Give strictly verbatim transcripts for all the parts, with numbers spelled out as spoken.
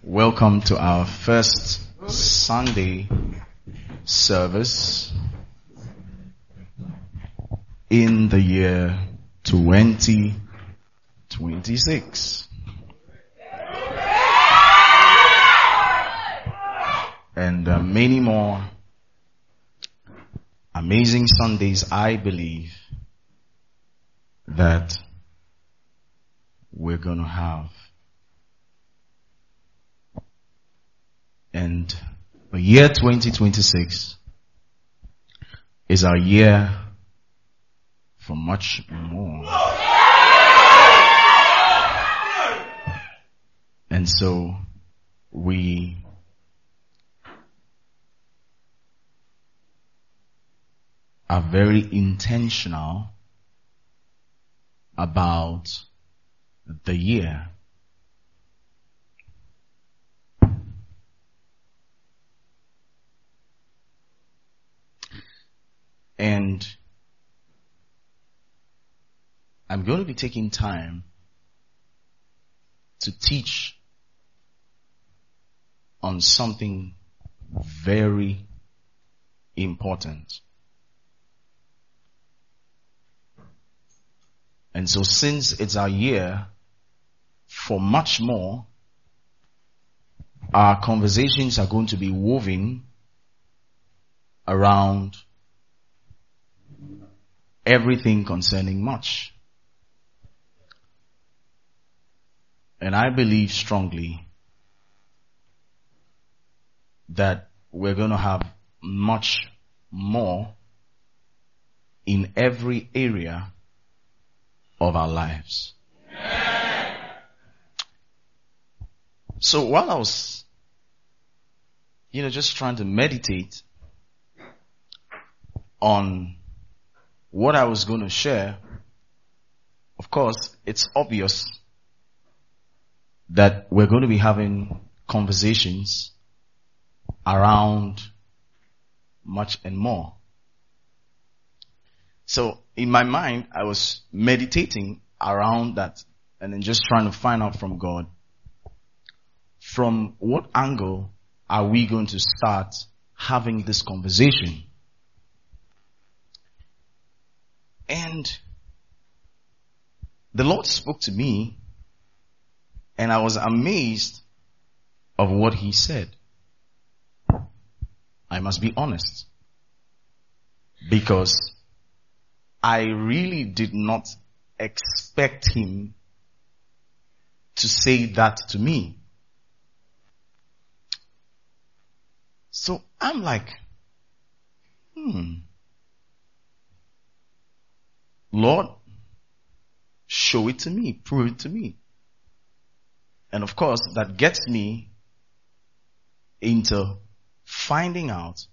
Welcome to our first Sunday service in the year twenty twenty-six. And uh, many more amazing Sundays, I believe, that we're going to have. And the year twenty twenty-six is our year for much more. And so we are very intentional about the year. And I'm going to be taking time to teach on something very important. And so since it's our year for much more, our conversations are going to be woven around everything concerning much. And I believe strongly that we're going to have much more in every area of our lives. Amen. So while I was, you know, just trying to meditate on what I was going to share, of course, it's obvious that we're going to be having conversations around much and more. So in my mind, I was meditating around that and then just trying to find out from God, from what angle are we going to start having this conversation? And the Lord spoke to me, and I was amazed of what He said. I must be honest, because I really did not expect Him to say that to me. So I'm like, hmm. Lord, show it to me, prove it to me. And of course, that gets me into finding out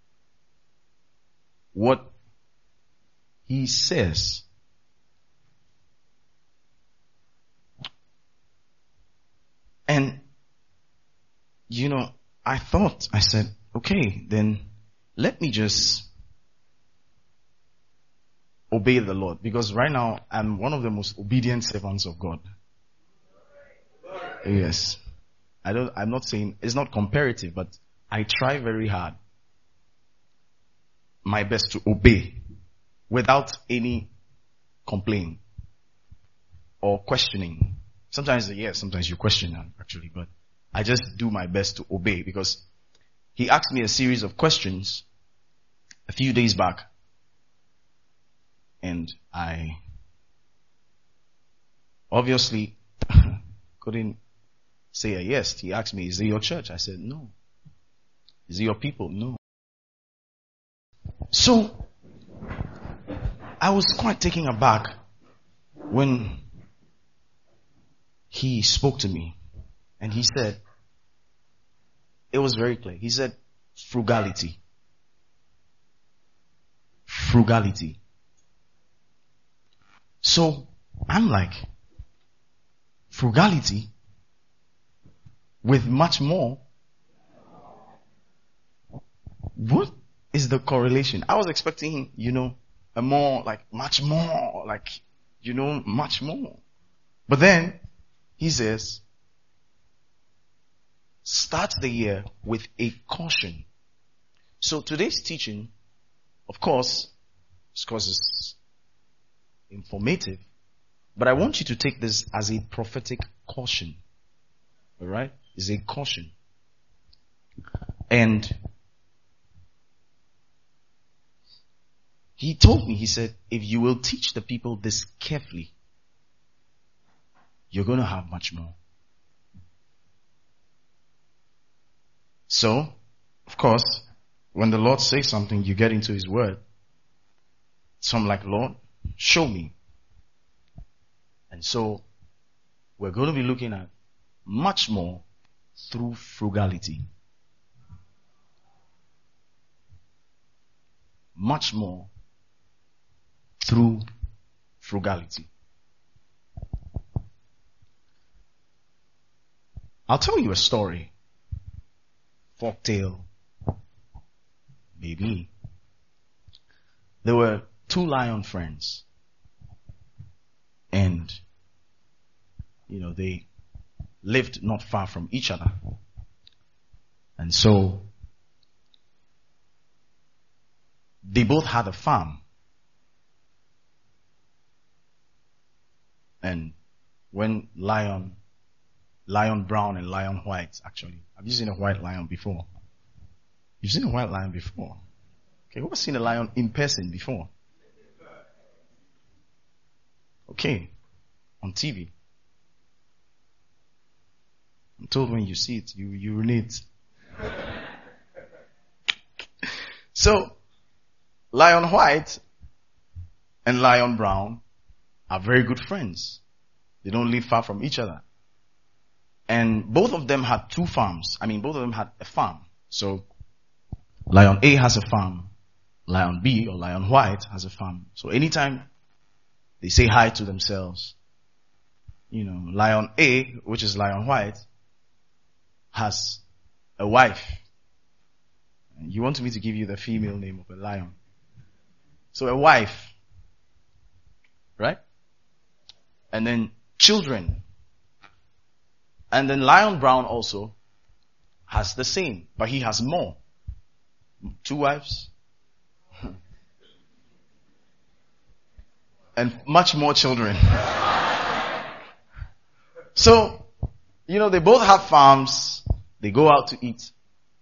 what He says. And, you know, I thought, I said, okay, then let me just obey the Lord, because right now I'm one of the most obedient servants of God. Yes. I don't, I'm not saying, it's not comparative, but I try very hard, my best to obey without any complaint or questioning. Sometimes, yes, sometimes you question actually, but I just do my best to obey, because He asked me a series of questions a few days back. And I obviously couldn't say a yes. He asked me, is it your church? I said, no. Is it your people? No. So I was quite taken aback when He spoke to me. And He said, it was very clear. He said, frugality. Frugality. So I'm like, frugality with much more? What is the correlation? I was expecting, you know, a more, like, much more, like, you know, much more. But then, he says, start the year with a caution. So today's teaching, of course, because it's informative, but I want you to take this as a prophetic caution. Alright? It's a caution. And he told me, he said, if you will teach the people this carefully, you're going to have much more. So, of course, when the Lord says something, you get into His Word. So I'm like, Lord, show me. And so, we're going to be looking at much more through frugality. Much more through frugality. I'll tell you a story. Folktale. Maybe. There were two lion friends. And, you know, they lived not far from each other. And so, they both had a farm. And when lion, lion brown and lion white, actually. Have you seen a white lion before? You've seen a white lion before? Okay, who has seen a lion in person before? Okay, on T V. I'm told when you see it, you urinate. So, lion white and lion brown are very good friends. They don't live far from each other. And both of them had two farms. I mean, both of them had a farm. So, lion A has a farm. Lion B or lion white has a farm. So anytime they say hi to themselves, you know, lion A, which is lion white, has a wife. You want me to give you the female name of a lion. So a wife. Right? And then children. And then lion brown also has the same, but he has more. Two wives. And much more children. So, you know, they both have farms. They go out to eat.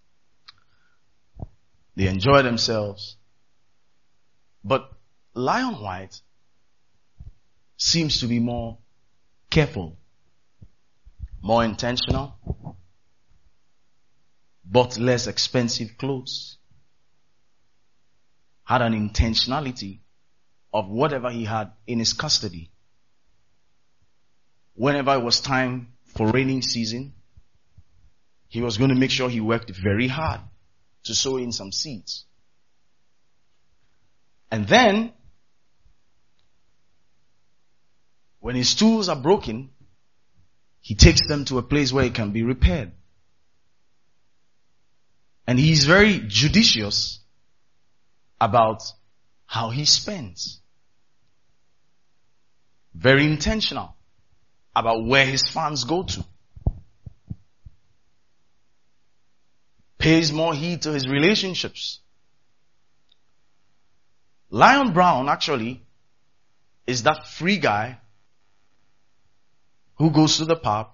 They enjoy themselves. But lion white seems to be more careful, more intentional, bought less expensive clothes, had an intentionality of whatever he had in his custody. Whenever it was time for raining season, he was going to make sure he worked very hard to sow in some seeds. And then, when his tools are broken, he takes them to a place where it can be repaired. And he's very judicious about how he spends. Very intentional about where his funds go to. Pays more heed to his relationships. Lion Brown actually is that free guy who goes to the pub,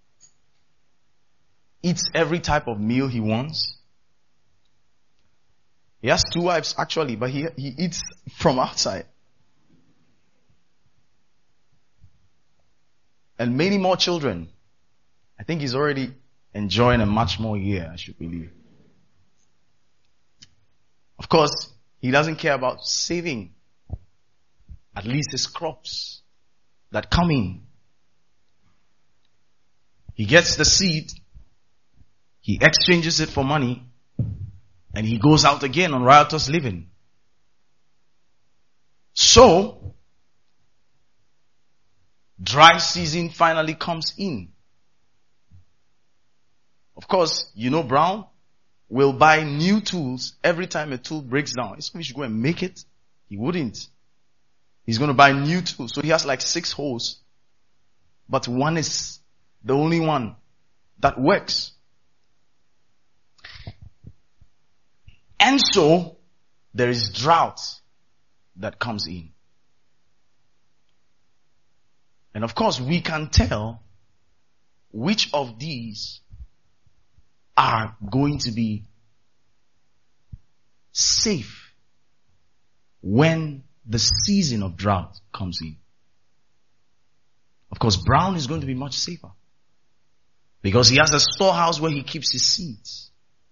eats every type of meal he wants. He has two wives actually, but he, he eats from outside. And many more children. I think he's already enjoying a much more year, I should believe. Of course, he doesn't care about saving at least his crops that come in. He gets the seed, he exchanges it for money, and he goes out again on riotous living. So, dry season finally comes in. Of course, you know Brown will buy new tools every time a tool breaks down. If he should go and make it, he wouldn't. He's going to buy new tools. So he has like six holes, but one is the only one that works. And so, there is drought that comes in. And of course, we can tell which of these are going to be safe when the season of drought comes in. Of course, brown is going to be much safer because he has a storehouse where he keeps his seeds.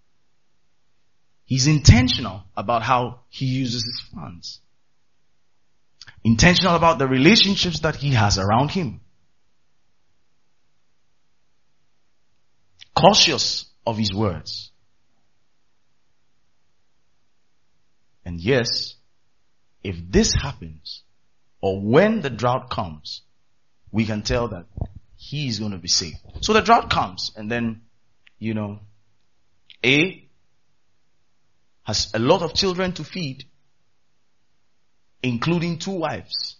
He's intentional about how he uses his funds. Intentional about the relationships that he has around him. Cautious of his words. And yes, if this happens, or when the drought comes, we can tell that he is going to be safe. So the drought comes, and then, you know, A has a lot of children to feed, including two wives.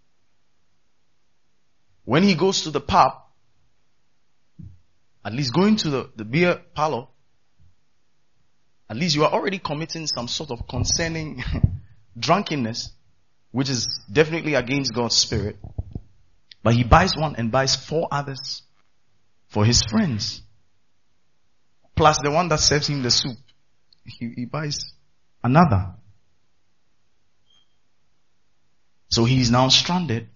When he goes to the pub, at least going to the, the beer parlor, at least you are already committing some sort of concerning drunkenness, which is definitely against God's spirit. But he buys one and buys four others for his friends. Plus the one that serves him the soup. He, he buys another. So he is now stranded.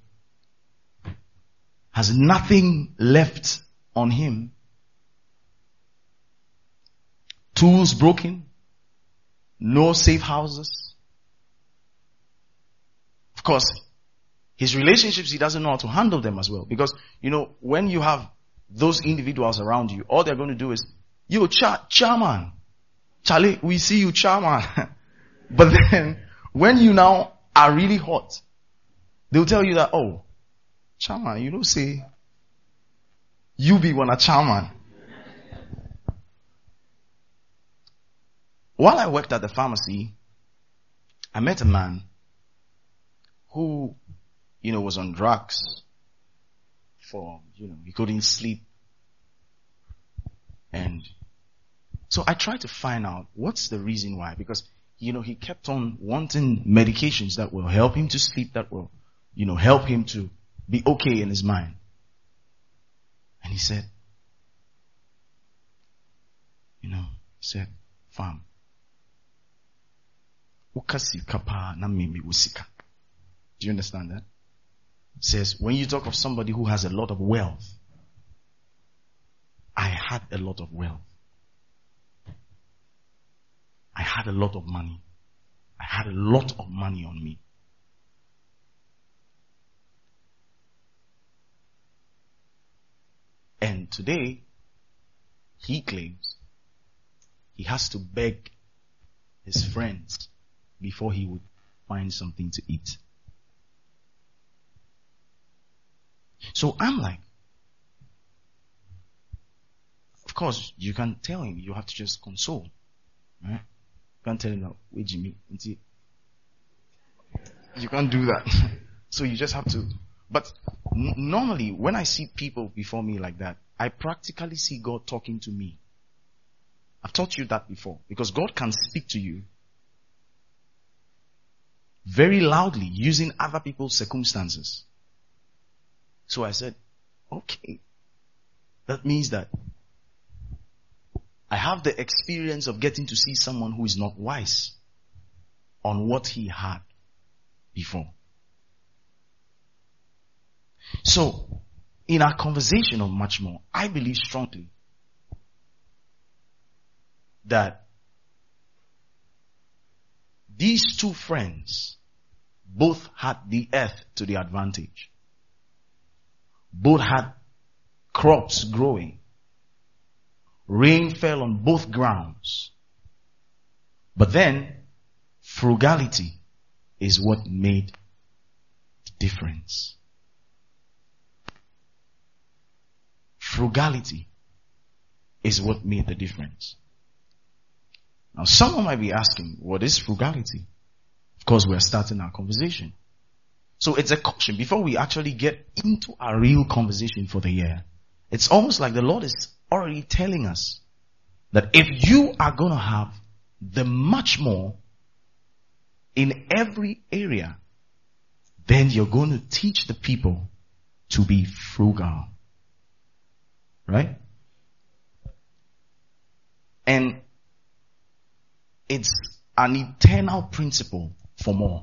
Has nothing left on him. Tools broken. No safe houses. Of course, his relationships, he doesn't know how to handle them as well. Because, you know, when you have those individuals around you, all they're going to do is, yo, cha- chairman. Charlie, we see you, chairman. But then, when you now are really hot, they'll tell you that, oh, chairman, you don't say, you be one a chairman. While I worked at the pharmacy, I met a man who, you know, was on drugs for, you know, he couldn't sleep. And so I tried to find out what's the reason why, because, you know, he kept on wanting medications that will help him to sleep, that will, you know, help him to be okay in his mind. And he said, you know, he said, fam, ukasi kapa na mimi usika. Do you understand that? It says, when you talk of somebody who has a lot of wealth, I had a lot of wealth. I had a lot of money. I had a lot of money on me. And today, he claims he has to beg his friends before he would find something to eat. So I'm like, of course, you can tell him, you have to just console. Right? You can't tell him that, wait, Jimmy, you can't do that. So you just have to. But n- normally, when I see people before me like that, I practically see God talking to me. I've taught you that before. Because God can speak to you very loudly using other people's circumstances. So I said, okay. That means that I have the experience of getting to see someone who is not wise on what he had before. So, in our conversation of much more, I believe strongly that these two friends both had the earth to their advantage. Both had crops growing. Rain fell on both grounds. But then, frugality is what made the difference. Frugality is what made the difference. Now, someone might be asking, what is frugality? Of course, we're starting our conversation. So it's a caution before we actually get into our real conversation for the year. It's almost like the Lord is already telling us that if you are going to have the much more in every area, then you're going to teach the people to be frugal. Right? And it's an eternal principle for more.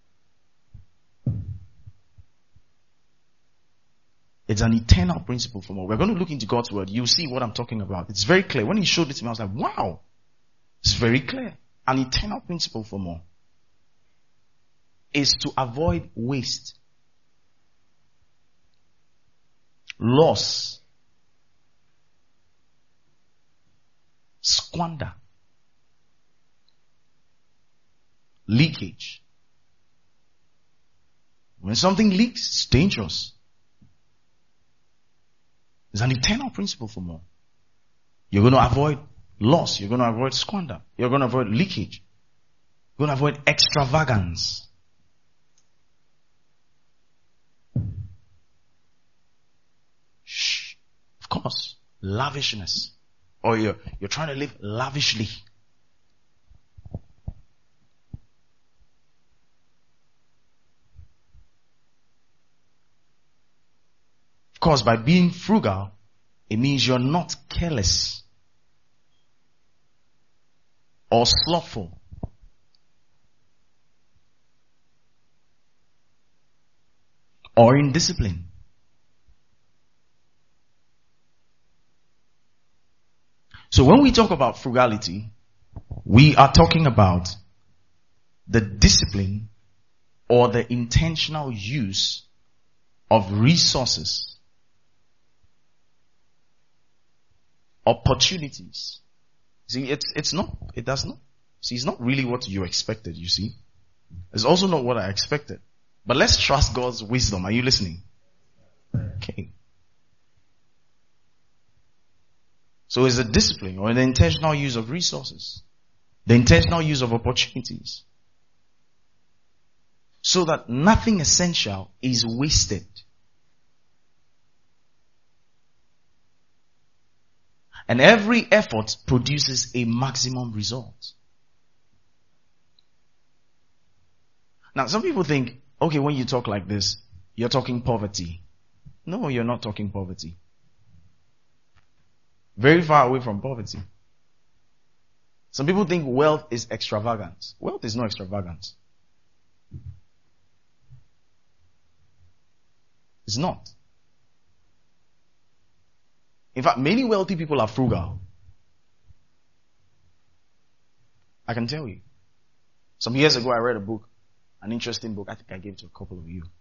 It's an eternal principle for more. We're going to look into God's word. You'll see what I'm talking about. It's very clear. When he showed it to me, I was like, wow. It's very clear. An eternal principle for more is to avoid waste, loss, squander, leakage. When something leaks, it's dangerous. It's an eternal principle for more. You're going to avoid loss. You're going to avoid squander. You're going to avoid leakage. You're going to avoid extravagance. Shh. Of course, lavishness. Or you're, you're trying to live lavishly. Of course, by being frugal, it means you're not careless or slothful or indisciplined. So when we talk about frugality, we are talking about the discipline or the intentional use of resources, opportunities. See, it's, it's not, it does not, see, it's not really what you expected, you see. It's also not what I expected. But let's trust God's wisdom. Are you listening? Okay. So it's a discipline or an intentional use of resources. The intentional use of opportunities. So that nothing essential is wasted. And every effort produces a maximum result. Now, some people think, okay, when you talk like this, you're talking poverty. No, you're not talking poverty. Very far away from poverty. Some people think wealth is extravagant. Wealth is not extravagant. It's not. In fact, many wealthy people are frugal. I can tell you. Some years ago I read a book, an interesting book. I think I gave it to a couple of you.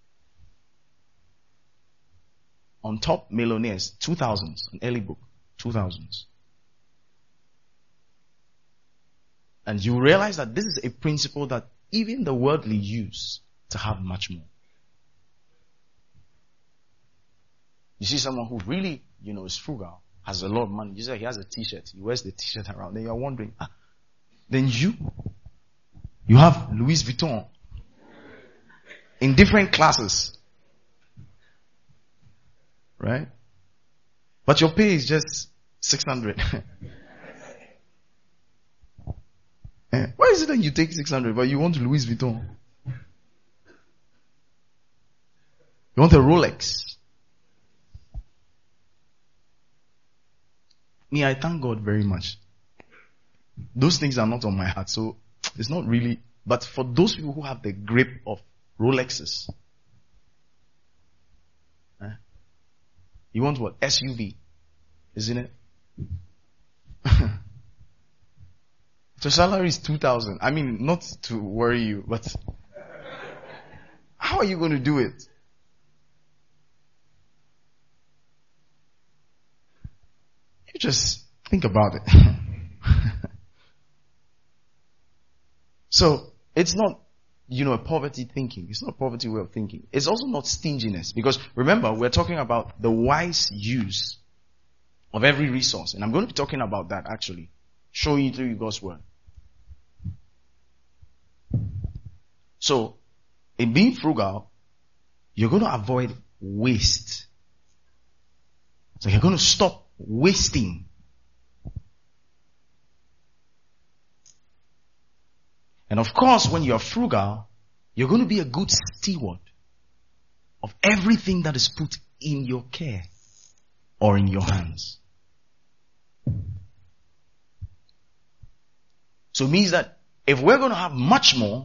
On top millionaires, two thousands, an early book, two thousands. And you realize that this is a principle that even the worldly use to have much more. You see someone who really, you know, is frugal, has a lot of money. You say he has a t-shirt. He wears the t-shirt around. Then you're wondering, ah, then you, you have Louis Vuitton in different classes. Right? But your pay is just six hundred. eh, why is it that you take six hundred but you want Louis Vuitton? You want a Rolex? Me, I thank God very much. Those things are not on my heart, so it's not really. But for those people who have the grip of Rolexes, eh, you want what? S U V, isn't it? So salary is two thousand. I mean, not to worry you, but how are you going to do it? You just think about it. So, it's not, you know, a poverty thinking. It's not a poverty way of thinking. It's also not stinginess. Because remember, we're talking about the wise use of every resource. And I'm going to be talking about that actually. Showing you through God's word. So, in being frugal, you're going to avoid waste. So you're going to stop wasting. And of course, when you're frugal, you're going to be a good steward of everything that is put in your care or in your hands. So it means that if we're going to have much more,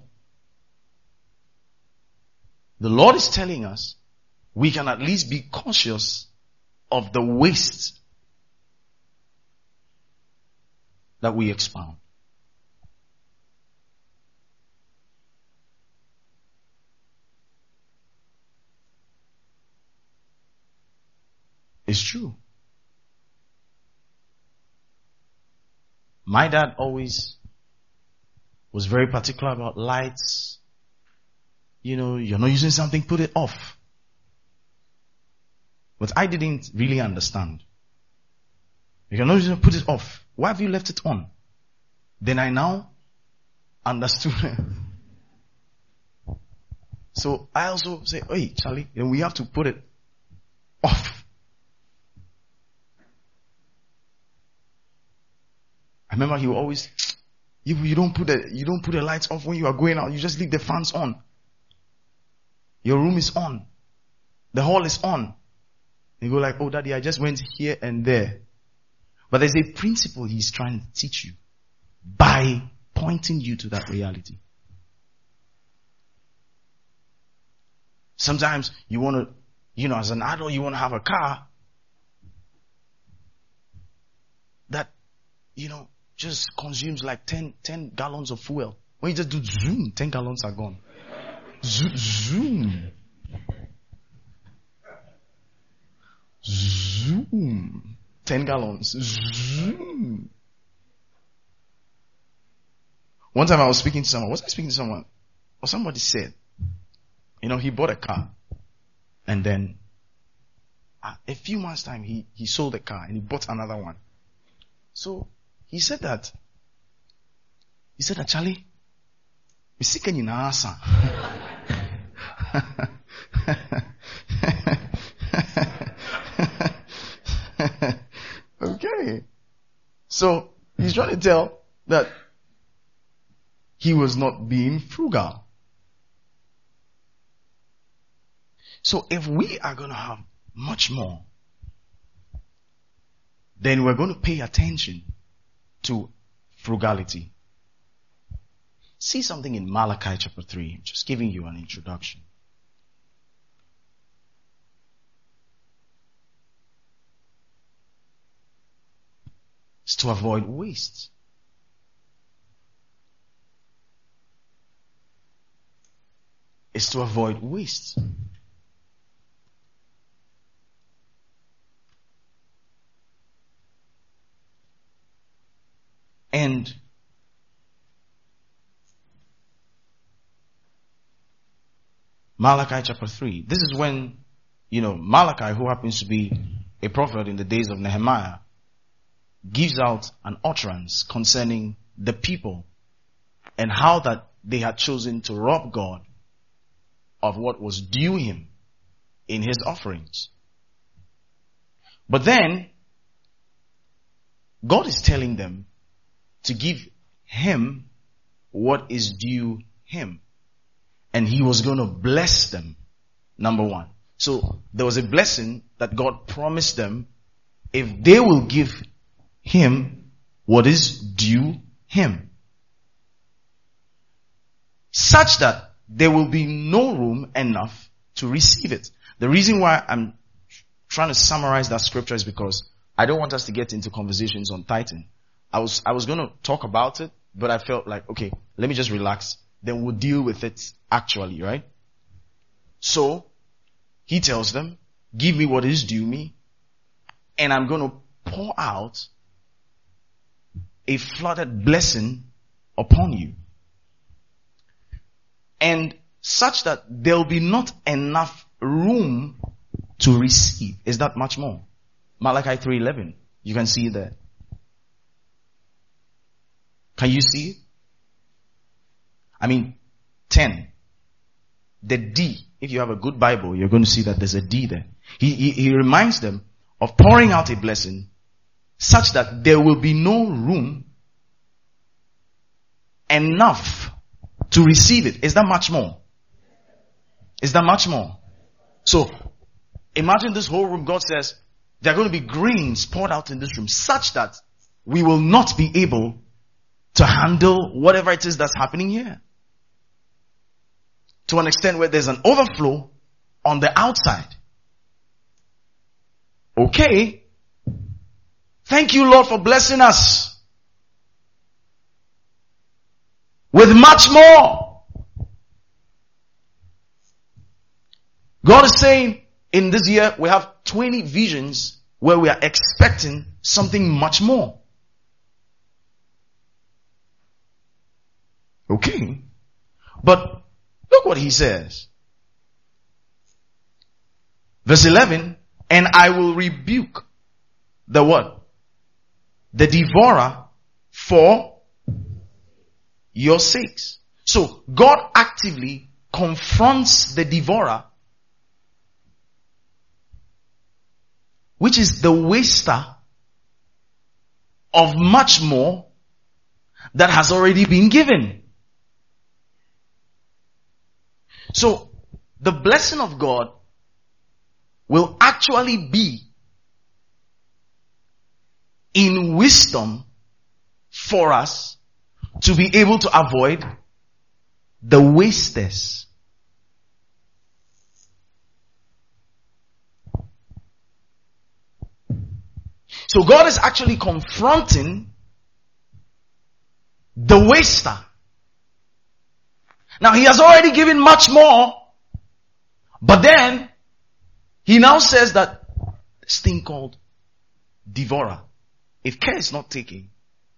the Lord is telling us we can at least be cautious of the waste that we expound. It's true. My dad always was very particular about lights. You know, you're not using something, put it off. But I didn't really understand. If you're not using it, put it off. Why have you left it on? Then I now understood. So I also say, hey, Charlie, then we have to put it off. I remember he would always, you, you don't put the, you don't put the lights off when you are going out. You just leave the fans on. Your room is on. The hall is on. You go like, oh daddy, I just went here and there. But there's a principle he's trying to teach you by pointing you to that reality. Sometimes you want to, you know, as an adult, you want to have a car that, you know, just consumes like ten, ten gallons of fuel. When you just do zoom, ten gallons are gone. Zo- zoom. Zoom. ten gallons. Zoom. One time I was speaking to someone. Was I speaking to someone? Or somebody said, you know, he bought a car. And then uh, a few months time, he, he sold the car and he bought another one. So he said that, he said that, Charlie, we seek in answer. Okay. So he's trying to tell that he was not being frugal. So if we are going to have much more, then we're going to pay attention to frugality. See something in Malachi chapter three, just giving you an introduction. It's to avoid waste. It's to avoid waste. And Malachi chapter three. This is when, you know, Malachi, who happens to be a prophet in the days of Nehemiah, gives out an utterance concerning the people and how that they had chosen to rob God of what was due him in his offerings. But then, God is telling them to give him what is due him. And he was going to bless them, number one. So there was a blessing that God promised them if they will give him what is due him. Such that there will be no room enough to receive it. The reason why I'm trying to summarize that scripture is because I don't want us to get into conversations on tithing. I was, I was going to talk about it, but I felt like, okay, let me just relax. Then we'll deal with it actually, right? So, he tells them, give me what is due me, and I'm going to pour out a flooded blessing upon you. And such that there'll be not enough room to receive. Is that much more? Malachi three eleven. You can see that. Can you see it? I mean, ten. The D. If you have a good Bible, you're going to see that there's a D there. He, he, he reminds them of pouring out a blessing such that there will be no room enough to receive it. Is that much more? Is that much more? So, imagine this whole room. God says, there are going to be grains poured out in this room such that we will not be able to handle whatever it is that's happening here. To an extent where there's an overflow on the outside. Okay. Thank you, Lord, for blessing us with much more. God is saying in this year we have twenty visions where we are expecting something much more. Okay. But look what he says. Verse eleven, and I will rebuke the what? The devourer for your sakes. So God actively confronts the devourer, which is the waster of much more that has already been given. So, the blessing of God will actually be in wisdom for us to be able to avoid the wasters. So God is actually confronting the waster. Now he has already given much more, but then he now says that this thing called devourer, if care is not taken,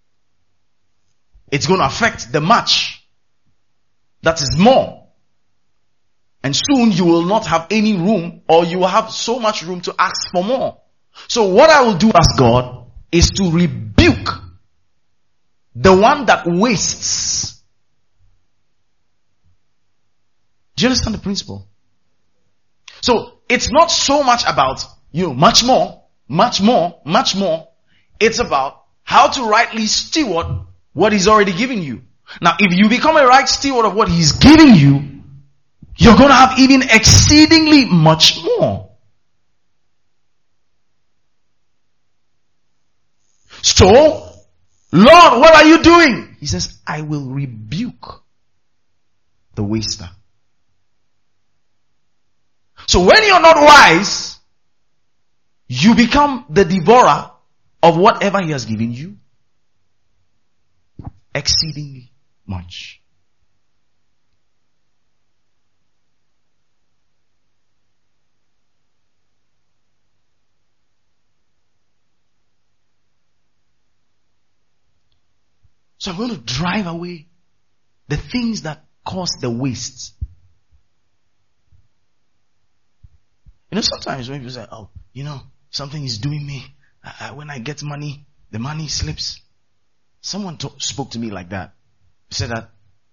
it's going to affect the much that is more. And soon you will not have any room, or you will have so much room to ask for more. So what I will do as God is to rebuke the one that wastes. Do you understand the principle? So it's not so much about, you know, much more, much more, much more. It's about how to rightly steward what he's already given you. Now, if you become a right steward of what he's giving you, you're going to have even exceedingly much more. So, Lord, what are you doing? He says, I will rebuke the waster. So when you're not wise, you become the devourer of whatever he has given you. Exceedingly much. So I'm going to drive away the things that cause the waste. You know, sometimes when people say, oh, you know, something is doing me. I, I, when I get money, the money slips. Someone talk, spoke to me like that. He said that,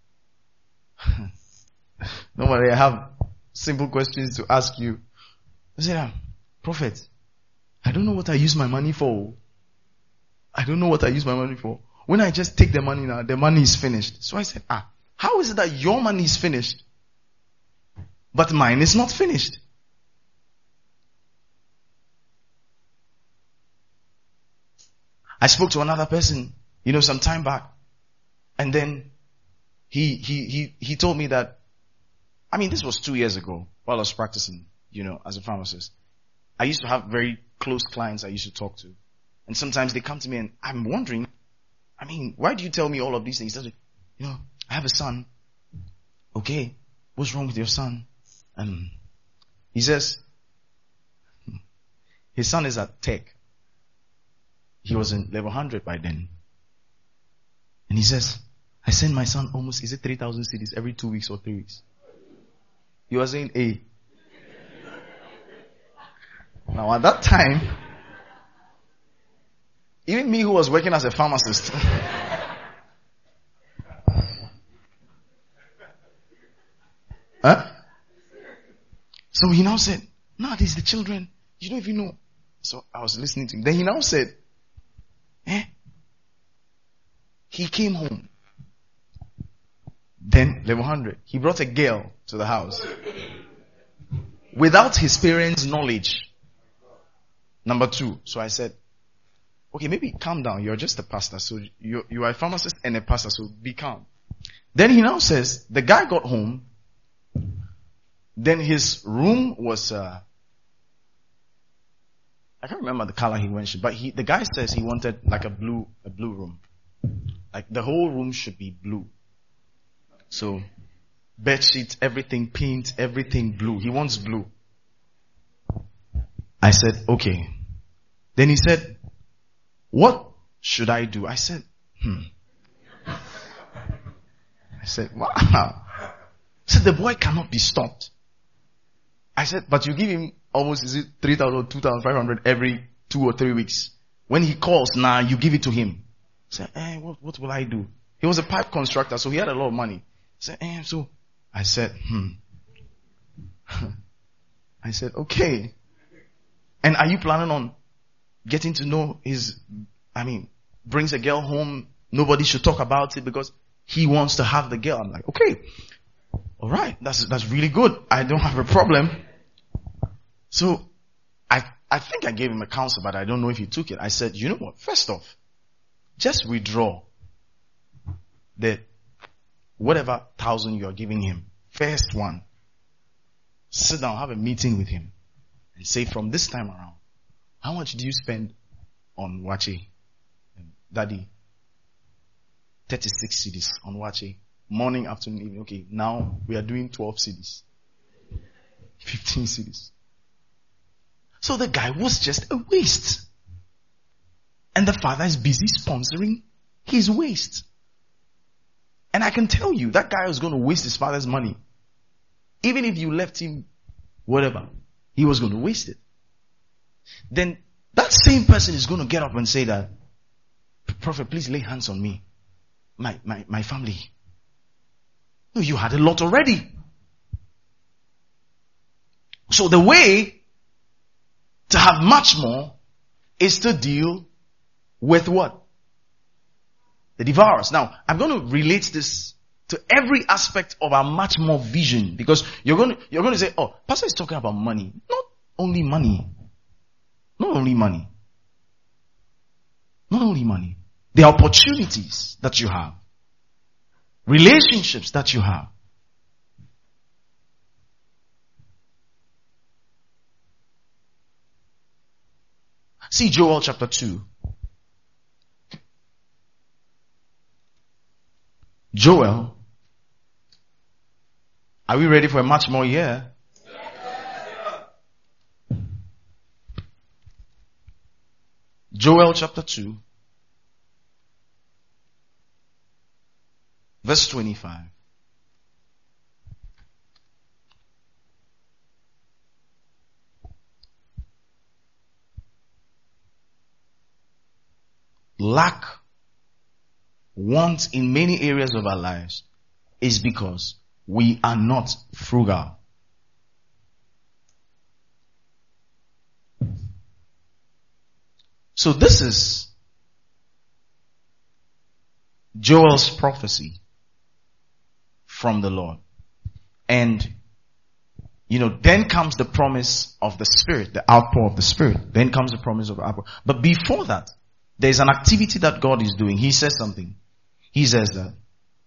normally I have simple questions to ask you. I said, ah, Prophet, I don't know what I use my money for. I don't know what I use my money for. When I just take the money now, the money is finished. So I said, ah, how is it that your money is finished, but mine is not finished? I spoke to another person, you know, some time back. And then he, he, he, he told me that, I mean, this was two years ago while I was practicing, you know, as a pharmacist. I used to have very close clients I used to talk to. And sometimes they come to me and I'm wondering, I mean, why do you tell me all of these things? He says, you know, I have a son. Okay. What's wrong with your son? Um, he says, his son is at tech. He was in level one hundred by then. And he says, I send my son almost, is it three thousand cedis every two weeks or three weeks? You are saying A. Now at that time, even me who was working as a pharmacist, huh? So he now said, no, these are the children. You don't even know. So I was listening to him. Then he now said, eh? He came home. Then level one hundred. He brought a girl to the house without his parents' knowledge. Number two. So I said, okay, maybe calm down. You're just a pastor. So you, you are a pharmacist and a pastor. So be calm. Then he now says, the guy got home. Then his room was, uh, I can't remember the color he mentioned, but he, the guy says he wanted like a blue, a blue room. Like the whole room should be blue. So, bed sheets, everything, paint, everything blue. He wants blue. I said, okay. Then he said, what should I do? I said, hmm. I said, wow. I said, the boy cannot be stopped. I said, but you give him almost, is it three thousand, two thousand five hundred every two or three weeks. When he calls now, you give it to him. I said, eh, what, what will I do? He was a pipe constructor, so he had a lot of money. I said, eh, so I said, hmm. I said, okay. And are you planning on getting to know his, I mean, brings a girl home, nobody should talk about it because he wants to have the girl. I'm like, okay. All right. That's, that's really good. I don't have a problem. So I, I think I gave him a counsel, but I don't know if he took it. I said, you know what? First off, just withdraw the whatever thousand you are giving him. First one. Sit down, have a meeting with him and say from this time around, how much do you spend on Wache? Daddy, thirty-six cedis on Wache. Morning, afternoon, evening. Okay, now we are doing twelve cedis. fifteen cedis. So the guy was just a waste. And the father is busy sponsoring his waste. And I can tell you, that guy was going to waste his father's money. Even if you left him whatever, he was going to waste it. Then that same person is going to get up and say that, Prophet, please lay hands on me. My, my, my family. No, you had a lot already. So the way to have much more is to deal with what? The devourers. Now, I'm going to relate this to every aspect of our much more vision, because you're going to, you're going to say, oh, Pastor is talking about money. Not only money. Not only money. Not only money. The opportunities that you have. Relationships that you have. See Joel chapter two. Joel. Are we ready for a much more year? Joel chapter two. Verse twenty-five. Lack, want in many areas of our lives is because we are not frugal. So this is Joel's prophecy from the Lord. And, you know, then comes the promise of the Spirit, the outpour of the Spirit. Then comes the promise of the outpour. But before that, there's an activity that God is doing. He says something. He says that,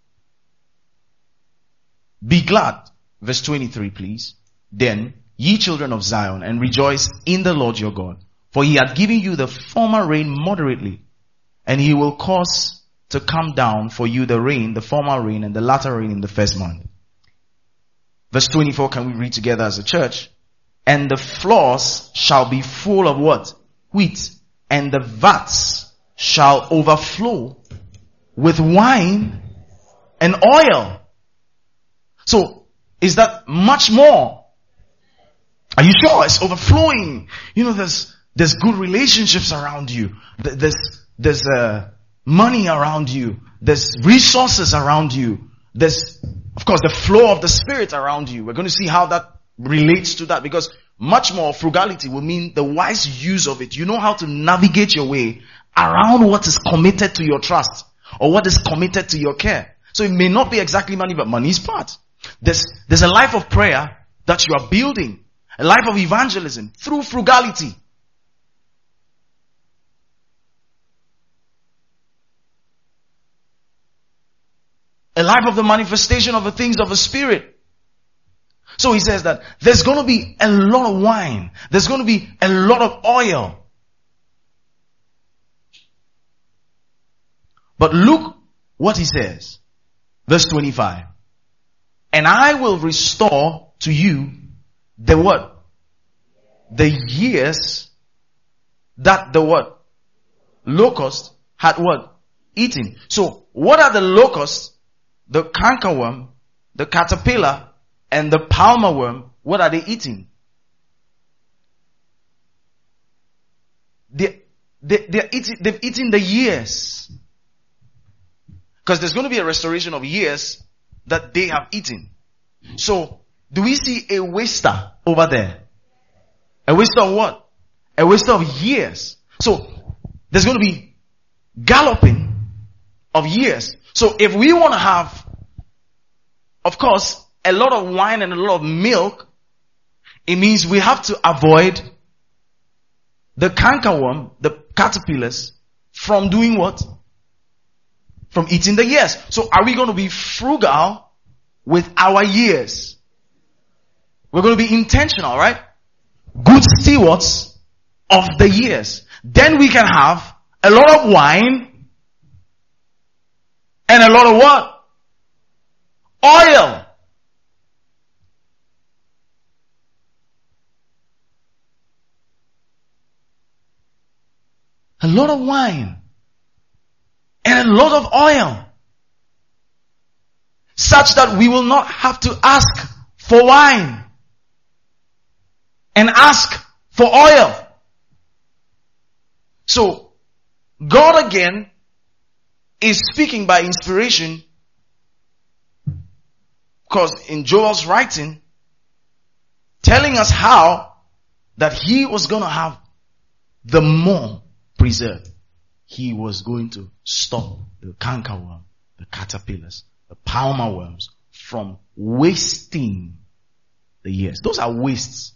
be glad, verse twenty-three please, then, ye children of Zion, and rejoice in the Lord your God. For he hath given you the former rain moderately, and he will cause to come down for you the rain, the former rain, and the latter rain in the first month. Verse twenty-four, can we read together as a church? And the floors shall be full of what? Wheat. And the vats shall overflow with wine and oil. So, is that much more? Are you sure? It's overflowing. You know, there's, there's good relationships around you. There's, there's, uh, money around you. There's resources around you. There's, of course, the flow of the Spirit around you. We're going to see how that relates to that, because much more frugality will mean the wise use of it. You know how to navigate your way around what is committed to your trust or what is committed to your care. So it may not be exactly money, but money is part. There's, there's a life of prayer that you are building. A life of evangelism through frugality. A life of the manifestation of the things of the Spirit. So he says that there's going to be a lot of wine. There's going to be a lot of oil. But look what he says. Verse twenty-five. And I will restore to you the what? The years that the what? Locust had what? Eaten. So what are the locusts? The cankerworm, the caterpillar, and the palmer worm. What are they eating? They, they, they're eating, they've eaten the years. Because there's going to be a restoration of years that they have eaten. So, do we see a waster over there? A waster of what? A waster of years. So, there's going to be galloping of years. So, if we want to have, of course, a lot of wine and a lot of milk, it means we have to avoid the cankerworm, the caterpillars, from doing what? From eating the years. So are we going to be frugal with our years? We're going to be intentional, right? Good stewards of the years. Then we can have a lot of wine and a lot of what? Oil. A lot of wine. And a lot of oil. Such that we will not have to ask for wine. And ask for oil. So, God again is speaking by inspiration. Because in Joel's writing, telling us how that he was going to have the more preserved. He was going to stop the cankerworm, the caterpillars, the palmer worms from wasting the years. Those are wastes.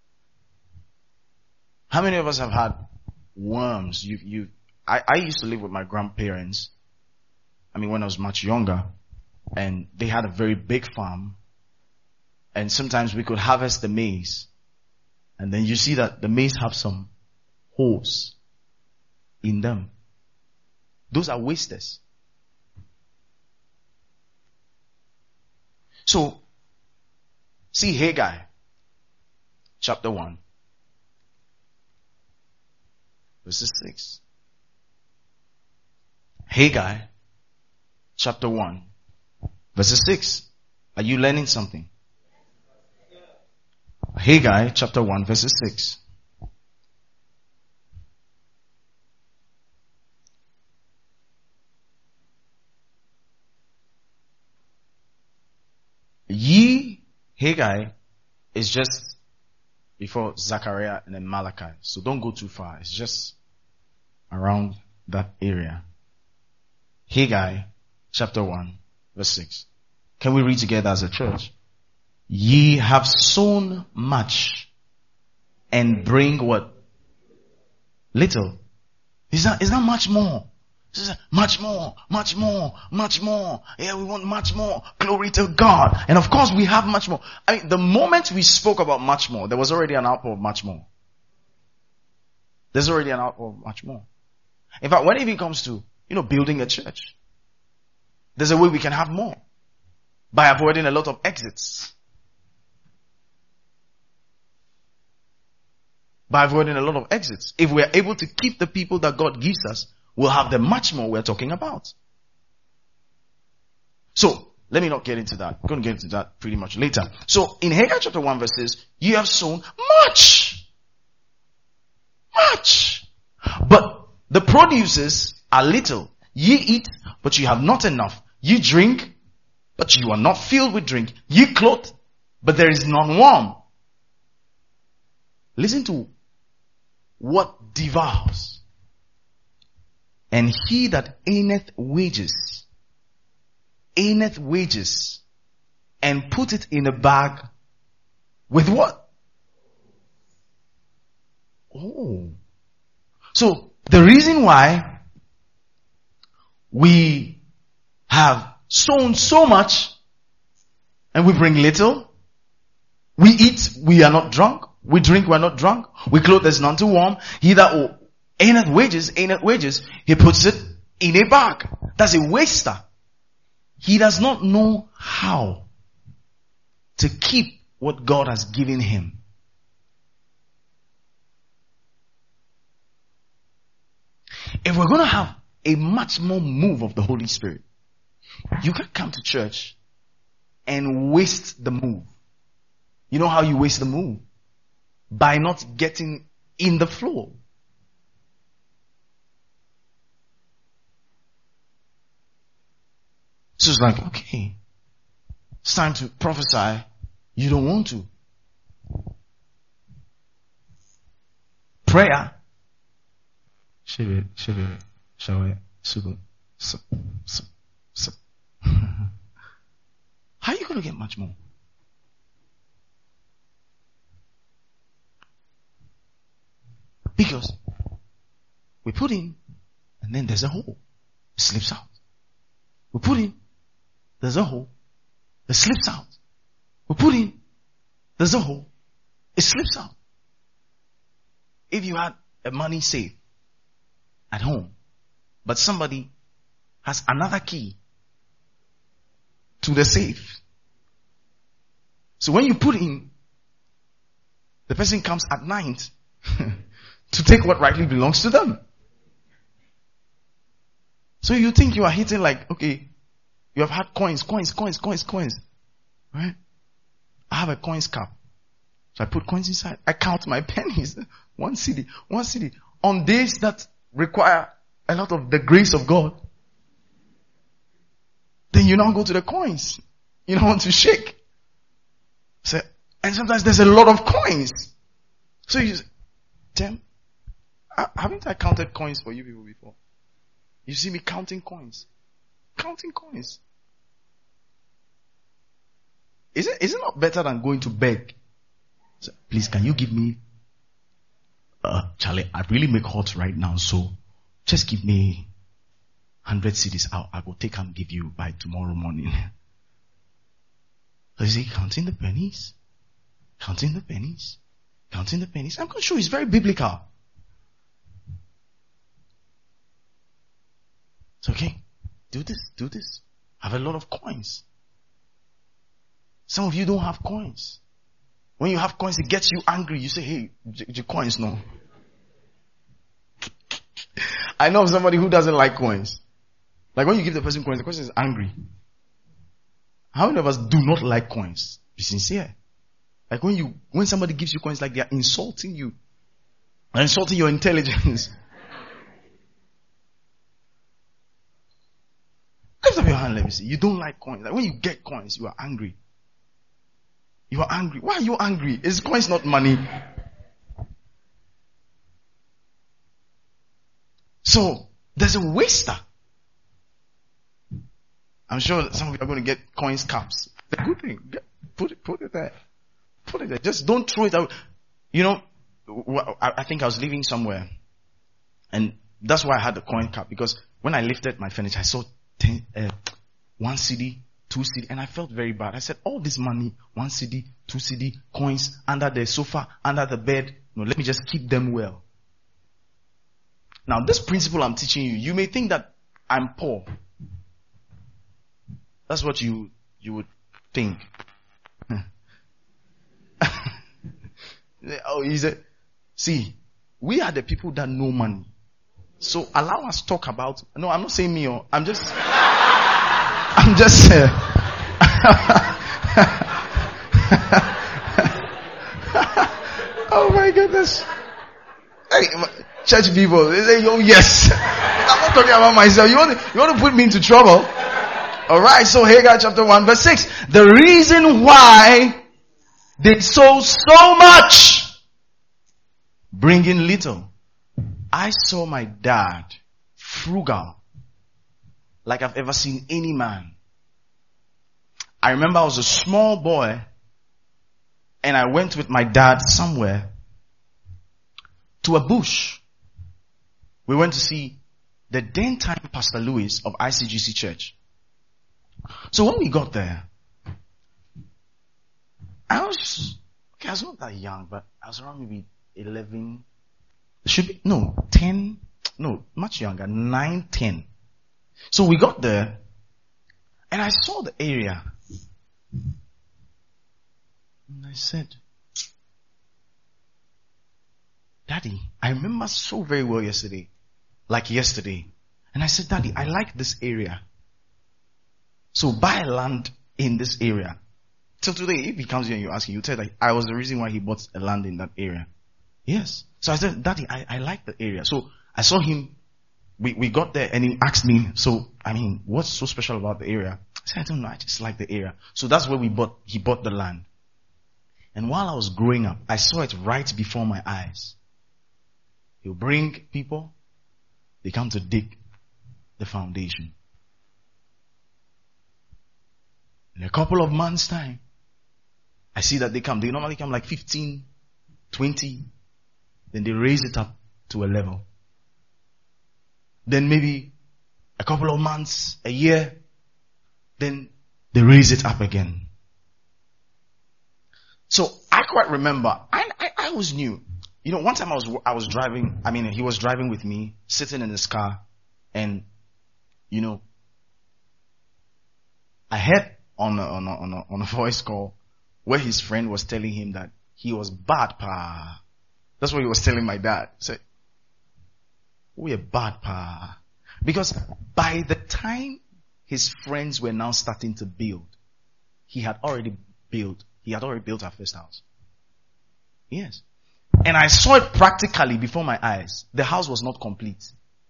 How many of us have had worms? You, you, I, I used to live with my grandparents. I mean, when I was much younger, and they had a very big farm, and sometimes we could harvest the maize, and then you see that the maize have some holes in them. Those are wasters. So, see Haggai, chapter one, verses six. Haggai, chapter one, verses six. Are you learning something? Haggai, chapter one, verses six. Ye, Haggai, is just before Zechariah and then Malachi. So don't go too far. It's just around that area. Haggai, chapter one, verse six. Can we read together as a church? Ye have sown much and bring what? Little. Is that, is that much more? Much more, much more, much more. Yeah, we want much more. Glory to God. And of course we have much more. I mean, the moment we spoke about much more, there was already an outpour of much more. There's already an outpour of much more. In fact, when it even comes to, you know, building a church, there's a way we can have more. By avoiding a lot of exits. By avoiding a lot of exits. If we are able to keep the people that God gives us, we'll have the much more we're talking about. So, let me not get into that. I'm going to get into that pretty much later. So, in Haggai chapter one verses, you have sown much. Much. But the produces are little. Ye eat, but you have not enough. Ye drink, but you are not filled with drink. Ye clothe, but there is none warm. Listen to what devours. And he that earneth wages earneth wages and put it in a bag with what? Oh. So the reason why we have sown so much and we bring little, we eat, we are not drunk, we drink, we are not drunk, we clothe, there's none to warm. He that earneth wages, earneth wages, he puts it in a bag. That's a waster. He does not know how to keep what God has given him. If we're going to have a much more move of the Holy Spirit, you can't come to church and waste the move. You know how you waste the move? By not getting in the flow. So it's like, okay, it's time to prophesy. You don't want to. Prayer. How are you going to get much more? Because we put in and then there's a hole. It slips out. We put in, there's a hole. It slips out. We put in, there's a hole. It slips out. If you had a money safe at home, but somebody has another key to the safe. So when you put in, the person comes at night to take what rightly belongs to them. So you think you are hitting like, okay, you have had coins, coins, coins, coins, coins. Right? I have a coins cap. So I put coins inside. I count my pennies. One cedi, one cedi. On days that require a lot of the grace of God, then you now go to the coins. You don't want to shake. So, and sometimes there's a lot of coins. So you say, Tim, haven't I counted coins for you people before? You see me counting coins. Counting coins. Is it, is it not better than going to beg? So, please, can you give me, uh, Charlie, I really make hot right now, so just give me one hundred cedis out. I will take and give you by tomorrow morning. So is he counting the pennies? Counting the pennies? Counting the pennies? I'm quite sure it's very biblical. It's okay. Do this, do this. Have a lot of coins. Some of you don't have coins. When you have coins, it gets you angry. You say, hey, your coins, no. I know somebody who doesn't like coins. Like when you give the person coins, the person is angry. How many of us do not like coins? Be sincere. Like when you, when somebody gives you coins, like they are insulting you. They're insulting your intelligence. Lift up your hand, let me see. You don't like coins. Like when you get coins, you are angry. You are angry. Why are you angry? Is coins not money? So, there's a waster. I'm sure some of you are going to get coins caps. It's a good thing. Get, put it, put it there. Put it there. Just don't throw it out. You know, I think I was living somewhere. And that's why I had the coin cap. Because when I lifted my furniture, I saw ten, uh, one cedi, two cedi, and I felt very bad. I said, all this money, one cedi, two cedi, coins, under the sofa, under the bed, no, let me just keep them well. Now, this principle I'm teaching you, you may think that I'm poor. That's what you, you would think. Oh, he said, see, we are the people that know money. So allow us talk about, no, I'm not saying me, or I'm just, I'm just, uh, oh my goodness. Hey, church people, they say, oh yes. I'm not talking about myself. You want to, you want to put me into trouble? Alright, so Haggai chapter one verse six. The reason why they sow so much, bringing little. I saw my dad frugal, like I've ever seen any man. I remember I was a small boy and I went with my dad somewhere to a bush. We went to see the then time Pastor Louis of I C G C Church. So when we got there, I was, okay, I was not that young, but I was around maybe eleven, should be, no, ten, no, much younger, nine, ten. So we got there, and I saw the area. And I said, Daddy, I remember so very well yesterday, like yesterday. And I said, Daddy, I like this area. So buy land in this area. So today, if he comes here and you ask him, you tell that I was the reason why he bought a land in that area. Yes. So I said, Daddy, I, I like the area. So I saw him. We, we got there and he asked me, so, I mean, what's so special about the area? I said, I don't know. I just like the area. So that's where we bought, he bought the land. And while I was growing up, I saw it right before my eyes. He'll bring people. They come to dig the foundation. In a couple of months' time, I see that they come. They normally come like fifteen, twenty. Then they raise it up to a level. Then maybe a couple of months, a year, then they raise it up again. So I quite remember, I, I, I always knew. You know, one time I was, I was driving, I mean, he was driving with me, sitting in his car, and, you know, I heard on a, on a, on a, on a voice call where his friend was telling him that he was bad pa. That's what he was telling my dad. He said, we are bad pa. Because by the time his friends were now starting to build, he had already built, he had already built our first house. Yes. And I saw it practically before my eyes. The house was not complete.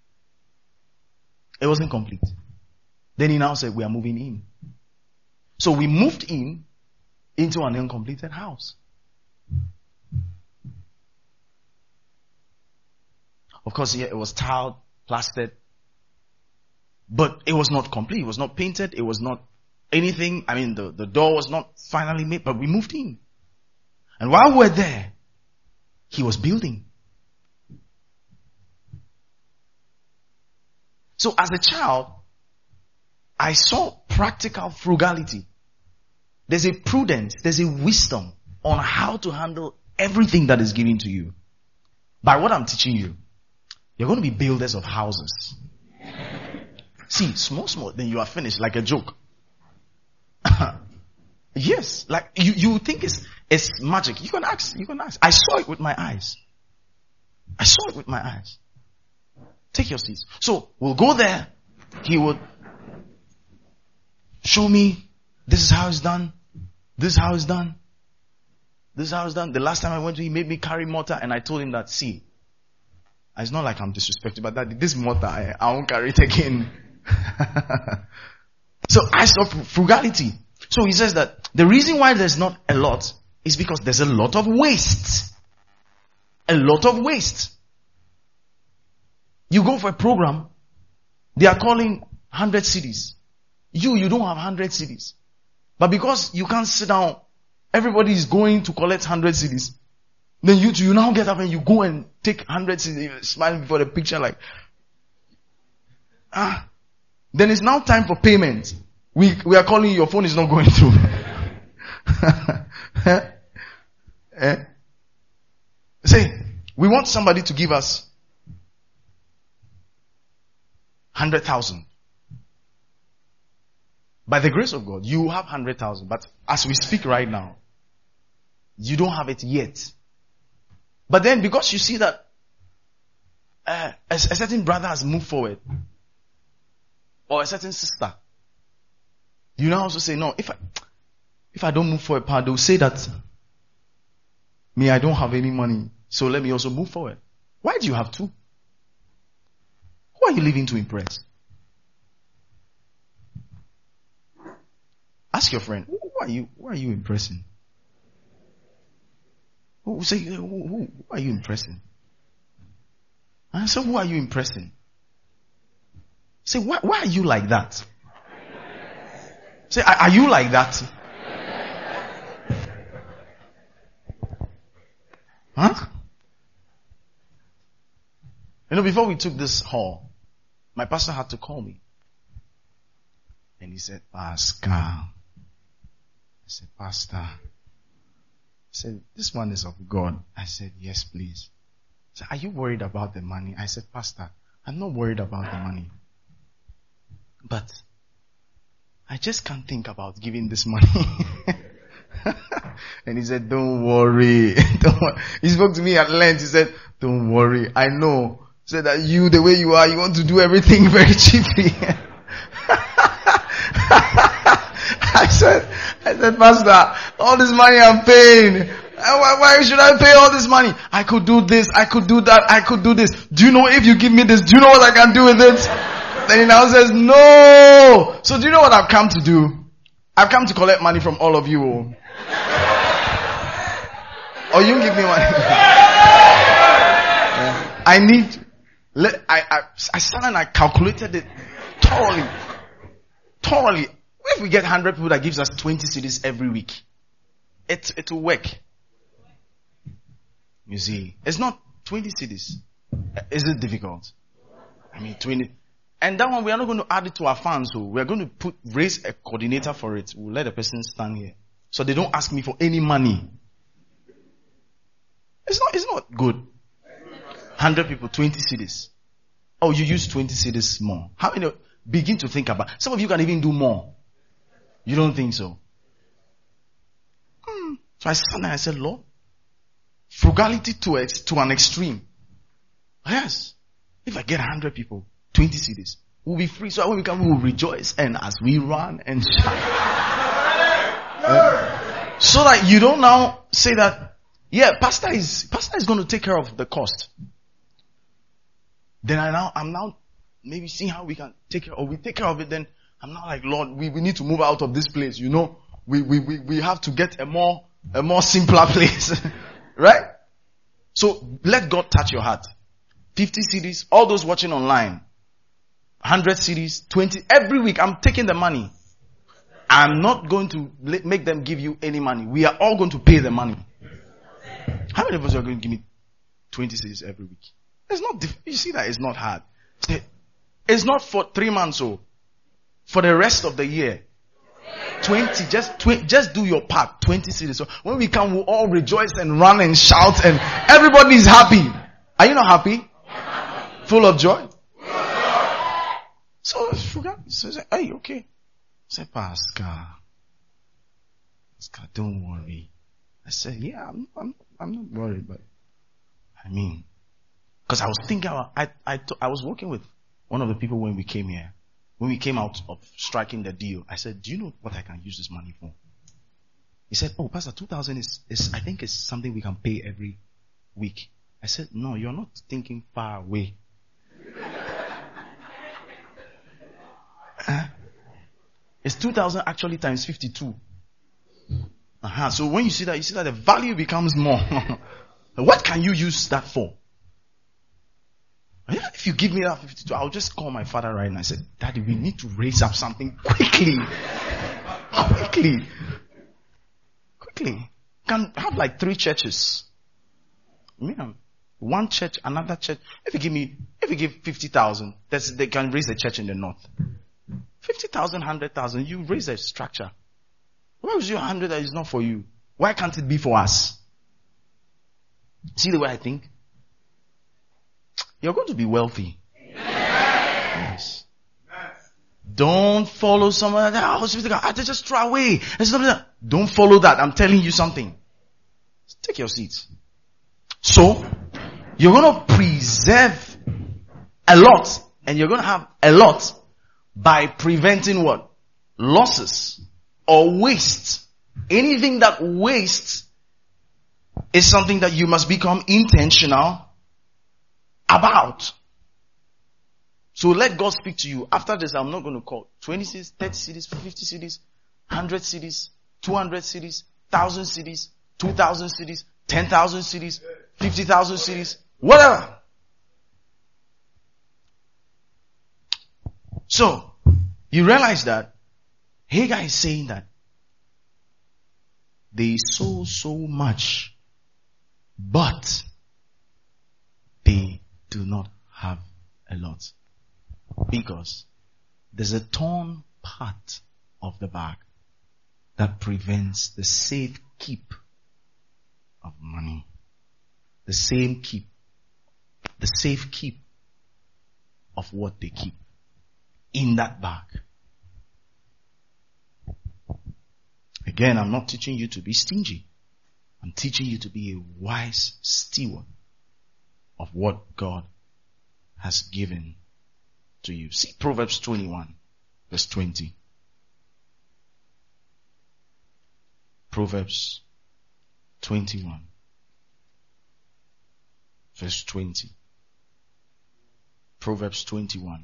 It wasn't complete. Then he now said, we are moving in. So we moved in into an uncompleted house. Of course, yeah, it was tiled, plastered, but it was not complete. It was not painted. It was not anything. I mean, the, the door was not finally made, but we moved in. And while we were there, he was building. So as a child, I saw practical frugality. There's a prudence, there's a wisdom on how to handle everything that is given to you. By what I'm teaching you, you're going to be builders of houses. See, small, small, then you are finished like a joke. Yes, like you, you think it's, it's magic. You can ask, you can ask. I saw it with my eyes. I saw it with my eyes. Take your seats. So we'll go there. He would show me, this is how it's done. This is how it's done. This is how it's done. The last time I went to, he made me carry mortar, and I told him that, see, it's not like I'm disrespecting, but that this mortar, I, I won't carry it again. So I saw frugality. So he says that the reason why there's not a lot is because there's a lot of waste. A lot of waste. You go for a program, they are calling one hundred cedis. You, you don't have one hundred cedis. But because you can't sit down, everybody is going to collect one hundred cedis. Then you you now get up and you go and take one hundred cedis, smiling before the picture like, ah. Then it's now time for payment. We, we are calling you, your phone is not going through. eh? Eh? Say, we want somebody to give us one hundred thousand. By the grace of God, you have one hundred thousand. But as we speak right now, you don't have it yet. But then because you see that uh, a, a certain brother has moved forward, or a certain sister, you now also say, no, if I, if I don't move forward, they'll say that, me, I don't have any money, so let me also move forward. Why do you have two? Who are you living to impress? Ask your friend, who are you, who are you impressing? Who, say, who, who, who are you impressing? And so who are you impressing? Say, why, why are you like that? Say, are, are you like that? Huh? You know, before we took this hall, my pastor had to call me. And he said, Pascal. I said, Pastor. I said, this one is of God. I said, yes, please. He said, are you worried about the money? I said, Pastor, I'm not worried about the money. But I just can't think about giving this money. And he said, don't worry. Don't worry. He spoke to me at length. He said, don't worry. I know. He said that you, the way you are, you want to do everything very cheaply. I said, I said, Pastor, all this money I'm paying. Why, why should I pay all this money? I could do this. I could do that. I could do this. Do you know if you give me this, do you know what I can do with it? Then he now says, no. So do you know what I've come to do? I've come to collect money from all of you. Or oh, you give me money. Yeah. I need, let, I, I, I sat and I calculated it thoroughly. Thoroughly. If we get one hundred people that gives us twenty cedis every week, it, it will work. You see, it's not twenty cedis. Is it difficult? I mean, twenty. And that one, we are not going to add it to our funds. So we are going to put, raise a coordinator for it. We'll let the person stand here. So they don't ask me for any money. It's not, it's not good. one hundred people, twenty cedis. Oh, you use twenty cedis more. How many? Begin to think about. Some of you can even do more. You don't think so? Hmm. So I sat there and I said, Lord, frugality to ex- to an extreme. Yes. If I get one hundred people, twenty cedis, we'll be free. So when we come, we will rejoice. And as we run and shout. uh, so that you don't now say that, yeah, pastor is, pastor is going to take care of the cost. Then I now, I'm now maybe seeing how we can take care, or we take care of it. Then I'm not like, Lord, we, we need to move out of this place. You know, we, we, we, we have to get a more, a more simpler place. Right? So let God touch your heart. fifty cedis, all those watching online. one hundred cedis, twenty, every week I'm taking the money. I'm not going to make them give you any money. We are all going to pay the money. How many of us are going to give me twenty cedis every week? It's not, you see that it's not hard. It's not for three months or for the rest of the year. twenty, just tw- just do your part. twenty cedis. So when we come, we'll all rejoice and run and shout and everybody is happy. Are you not happy? Full of joy? So, so say, hey, okay. Say, Pascal, Pascal, don't worry. I said, yeah, I'm, I'm, I'm not worried, but I mean, because I was thinking, about, I, I, t- I was working with one of the people when we came here. When we came out of striking the deal, I said, do you know what I can use this money for? He said, oh, Pastor, two thousand is, is, I think it's something we can pay every week. I said, no, you're not thinking far away. uh, it's two thousand actually times fifty-two. Uh-huh. So when you see that, you see that the value becomes more. What can you use that for? If you give me that fifty-two, I'll just call my father right now and say, Daddy, we need to raise up something quickly. Quickly. Quickly. Can have like three churches. Yeah. One church, another church. If you give me, if you give fifty thousand, that's, they can raise a church in the north. fifty thousand, one hundred thousand, you raise a structure. Why was your one hundred that is not for you? Why can't it be for us? See the way I think? You're going to be wealthy. Yes. Don't follow someone like, oh, I just throw away. Don't follow that. I'm telling you something. Take your seats. So, you're going to preserve a lot, and you're going to have a lot by preventing what? Losses or waste. Anything that wastes is something that you must become intentional about. So let God speak to you. After this, I'm not going to call twenty cedis, thirty cedis, fifty cedis, one hundred cedis, two hundred cedis, one thousand cedis, two thousand cedis, ten thousand cedis, fifty thousand cedis, whatever. So, you realize that Haggai is saying that they sow so much, but they do not have a lot. Because there's a torn part of the bag that prevents the safe keep of money. The same keep. The safe keep of what they keep in that bag. Again, I'm not teaching you to be stingy. I'm teaching you to be a wise steward of what God has given to you. See Proverbs twenty-one, verse twenty. Proverbs twenty-one, verse twenty. Proverbs twenty-one,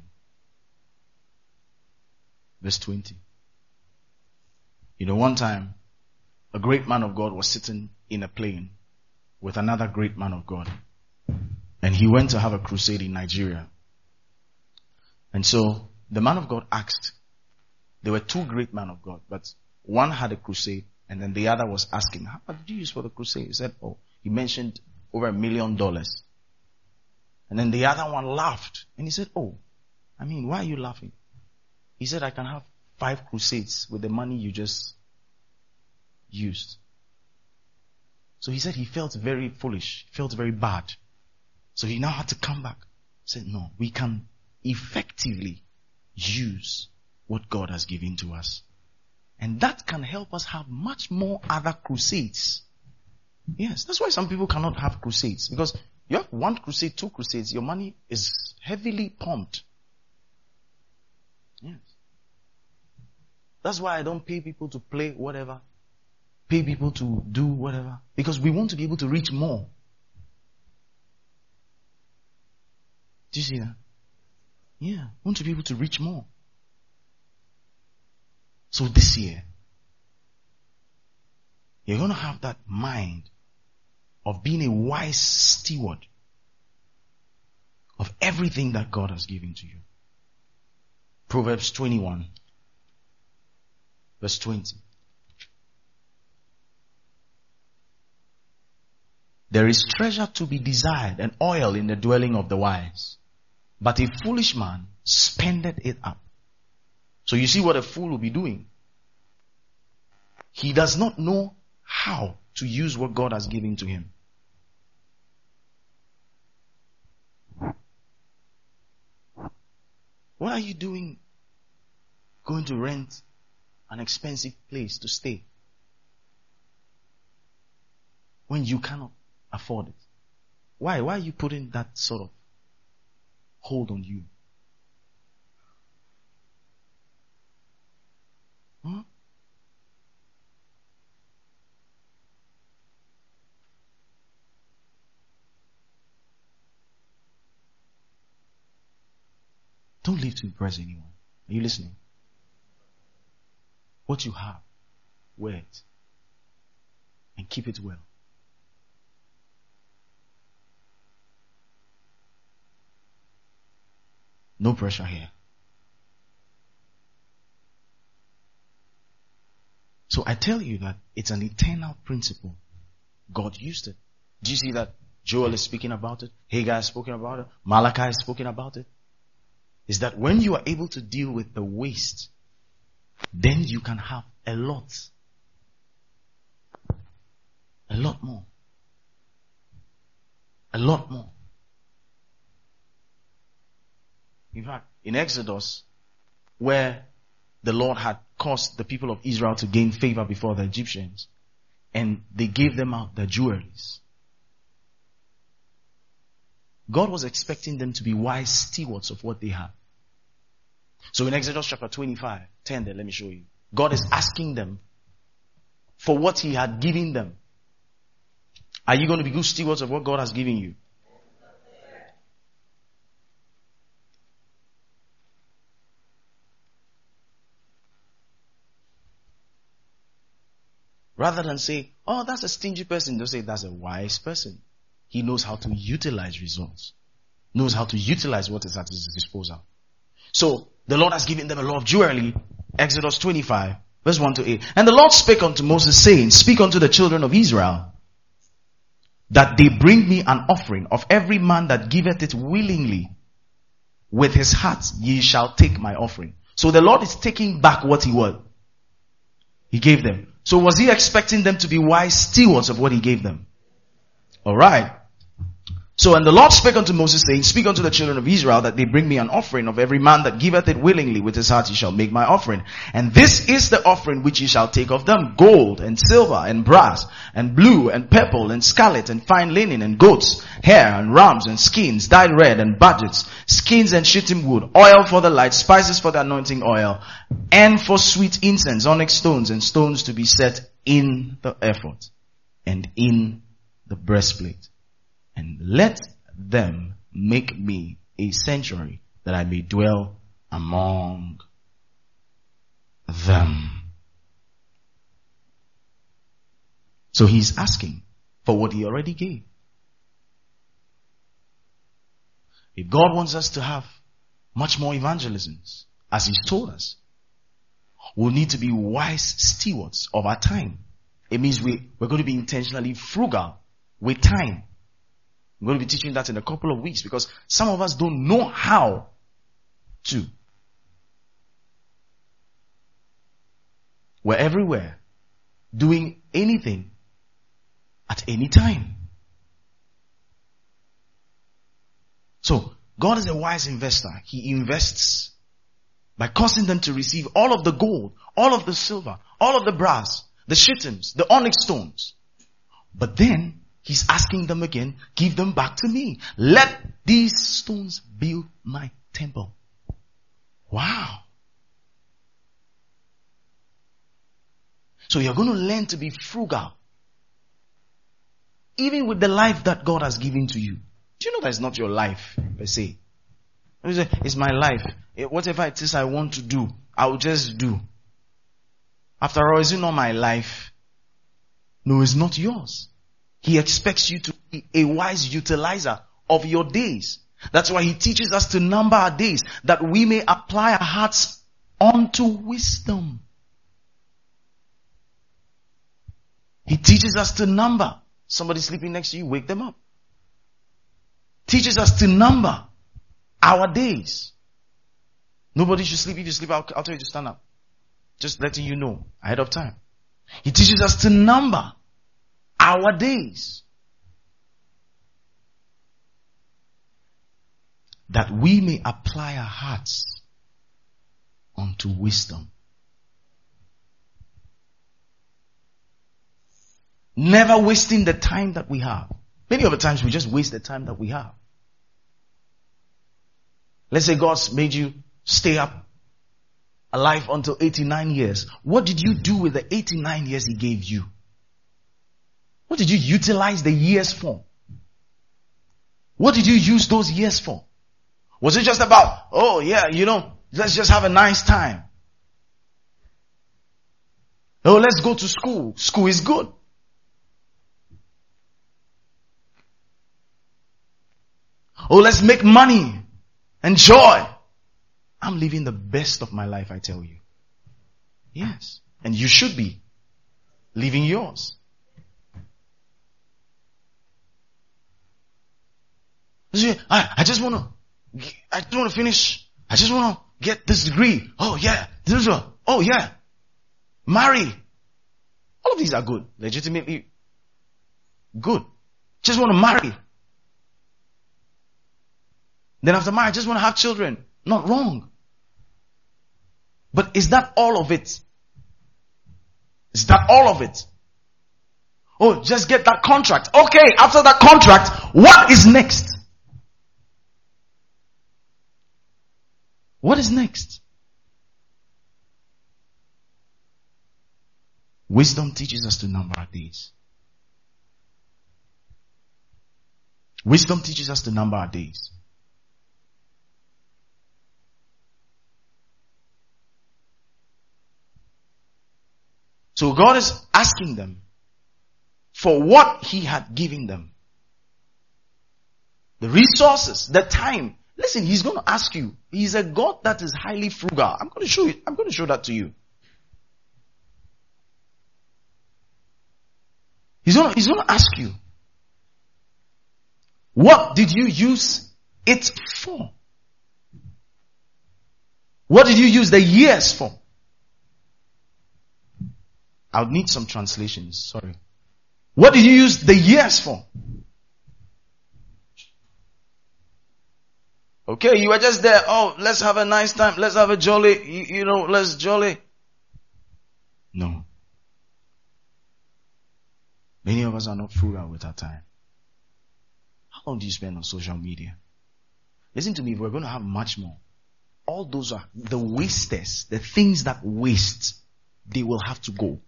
verse twenty. You know, one time, a great man of God was sitting in a plane with another great man of God. And he went to have a crusade in Nigeria. And so, the man of God asked, there were two great men of God, but one had a crusade, and then the other was asking, how much did you use for the crusade? He said, oh, he mentioned over a million dollars. And then the other one laughed, and he said, oh, I mean, why are you laughing? He said, I can have five crusades with the money you just used. So he said he felt very foolish, felt very bad. So he now had to come back. He said, no, we can effectively use what God has given to us. And that can help us have much more other crusades. Yes, that's why some people cannot have crusades. Because you have one crusade, two crusades, your money is heavily pumped. Yes. That's why I don't pay people to play whatever. Pay people to do whatever. Because we want to be able to reach more. Do you see that? Yeah, we want to be able to reach more. So this year, you're going to have that mind of being a wise steward of everything that God has given to you. Proverbs twenty-one, verse twenty. There is treasure to be desired and oil in the dwelling of the wise, but a foolish man spendeth it up. So you see what a fool will be doing. He does not know how to use what God has given to him. What are you doing going to rent an expensive place to stay when you cannot afford it? Why? Why are you putting that sort of hold on you? Huh? Don't live to impress anyone. Are you listening? What you have, wear it. And keep it well. No pressure here. So I tell you that it's an eternal principle. God used it. Do you see that Joel is speaking about it? Haggai has spoken about it. Malachi has spoken about it. Is that when you are able to deal with the waste, then you can have a lot. A lot more. A lot more. In fact, in Exodus, where the Lord had caused the people of Israel to gain favor before the Egyptians, and they gave them out their jewelries, God was expecting them to be wise stewards of what they had. So in Exodus chapter twenty-five, ten there, let me show you. God is asking them for what He had given them. Are you going to be good stewards of what God has given you? Rather than say, oh, that's a stingy person, don't say that's a wise person. He knows how to utilize results. Knows how to utilize what is at his disposal. So, the Lord has given them a lot of jewelry, Exodus twenty-five, verse one to eight. And the Lord spake unto Moses, saying, Speak unto the children of Israel, that they bring me an offering of every man that giveth it willingly. With his heart ye shall take my offering. So the Lord is taking back what he was. He gave them. So was he expecting them to be wise stewards of what he gave them? Alright. So, and the Lord spake unto Moses, saying, Speak unto the children of Israel, that they bring me an offering of every man that giveth it willingly. With his heart he shall make my offering. And this is the offering which ye shall take of them: gold and silver and brass and blue and purple and scarlet and fine linen and goats, hair and rams and skins dyed red and budgets, skins and shittim wood, oil for the light, spices for the anointing oil, and for sweet incense, onyx stones and stones to be set in the ephod and in the breastplate. And let them make me a sanctuary, that I may dwell among them. So he's asking for what he already gave. If God wants us to have much more evangelisms, as he's told us, we'll need to be wise stewards of our time. It means we, we're going to be intentionally frugal with time. I'm going to be teaching that in a couple of weeks, because some of us don't know how to. We're everywhere, doing anything at any time. So, God is a wise investor. He invests by causing them to receive all of the gold, all of the silver, all of the brass, the shittims, the onyx stones. But then, he's asking them again, give them back to me. Let these stones build my temple. Wow. So you're going to learn to be frugal. Even with the life that God has given to you. Do you know that it's not your life, per se? It's my life. Whatever it is I want to do, I'll just do. After all, is it not my life? No, it's not yours. He expects you to be a wise utilizer of your days. That's why he teaches us to number our days, that we may apply our hearts unto wisdom. He teaches us to number. Somebody sleeping next to you, wake them up. Teaches us to number our days. Nobody should sleep. If you sleep, I'll, I'll tell you to stand up. Just letting you know ahead of time. He teaches us to number our days, that we may apply our hearts unto wisdom. Never wasting the time that we have. Many of the times we just waste the time that we have. Let's say God's made you stay up alive until eighty-nine years. What did you do with the eighty-nine years he gave you? What did you utilize the years for? What did you use those years for? Was it just about, oh yeah, you know, let's just have a nice time? Oh, let's go to school. School is good. Oh, let's make money and joy. I'm living the best of my life, I tell you. Yes. And you should be living yours. I, I just want to, I just want to finish. I just want to get this degree. Oh yeah, this is a, oh yeah, marry. All of these are good, legitimately good. Just want to marry. Then after marriage, I just want to have children. Not wrong. But is that all of it? Is that all of it? Oh, just get that contract. Okay, after that contract, what is next? What is next? Wisdom teaches us to number our days. Wisdom teaches us to number our days. So God is asking them for what he had given them. The resources, the time, Listen, he's going to ask you. He's a God that is highly frugal. I'm going to show you. I'm going to show that to you. He's going to, he's going to ask you, what did you use it for? What did you use the years for? I'll need some translations. Sorry. What did you use the years for? Okay, you were just there. Oh, let's have a nice time. Let's have a jolly, you, you know, let's jolly. No. Many of us are not frugal with our time. How long do you spend on social media? Listen to me, we're going to have much more. All those are the wasters, the things that waste, they will have to go.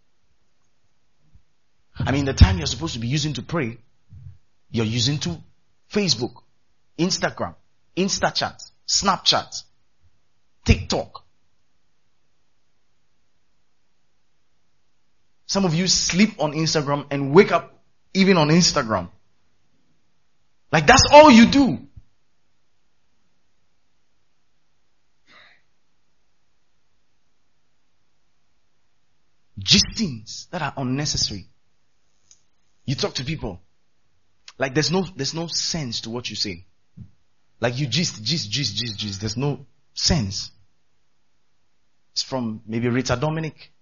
I mean, the time you're supposed to be using to pray, you're using to Facebook, Instagram, InstaChat, Snapchat, TikTok. Some of you sleep on Instagram and wake up even on Instagram. Like that's all you do. Just things that are unnecessary. You talk to people. Like there's no, there's no sense to what you say. Like you gist, gist, gist, gist, gist. There's no sense. It's from maybe Rita Dominic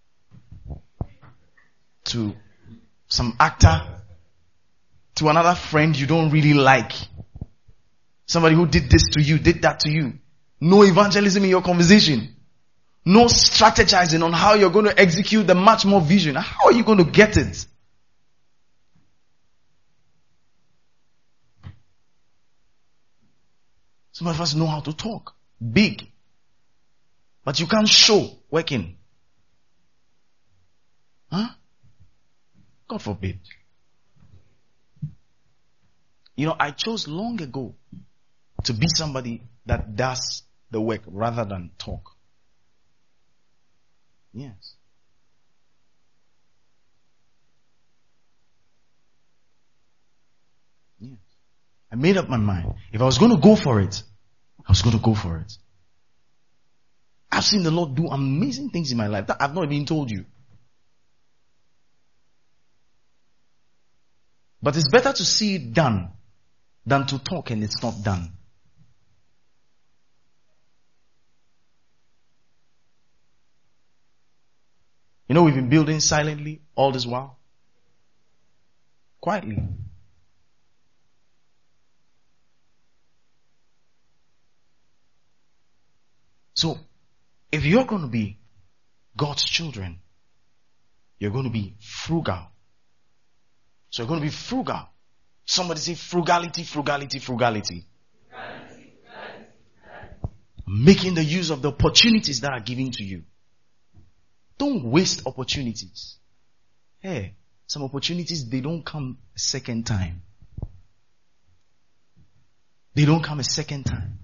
to some actor to another friend you don't really like. Somebody who did this to you, did that to you. No evangelism in your conversation. No strategizing on how you're going to execute the much more vision. How are you going to get it? Some of us know how to talk. Big. But you can't show working. Huh? God forbid. You know, I chose long ago to be somebody that does the work rather than talk. Yes. Yes. I made up my mind. If I was going to go for it, I was going to go for it. I've seen the Lord do amazing things in my life that I've not even told you. But it's better to see it done than to talk and it's not done. You know, we've been building silently all this while. Quietly. So, if you're going to be God's children, you're going to be frugal. So you're going to be frugal. Somebody say frugality, frugality, frugality. Frugality, frugality, frugality. Making the use of the opportunities that are given to you. Don't waste opportunities. Hey, some opportunities, they don't come a second time. They don't come a second time.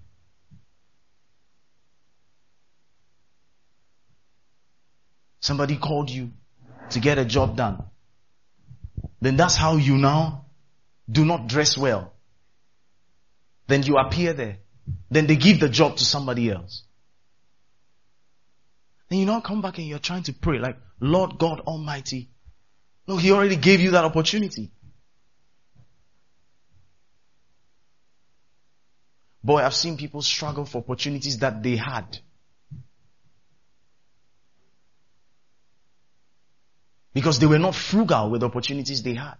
Somebody called you to get a job done. Then that's how you now do not dress well. Then you appear there. Then they give the job to somebody else. Then you now come back and you're trying to pray like, Lord God Almighty. No, He already gave you that opportunity. Boy, I've seen people struggle for opportunities that they had. Because they were not frugal with the opportunities they had.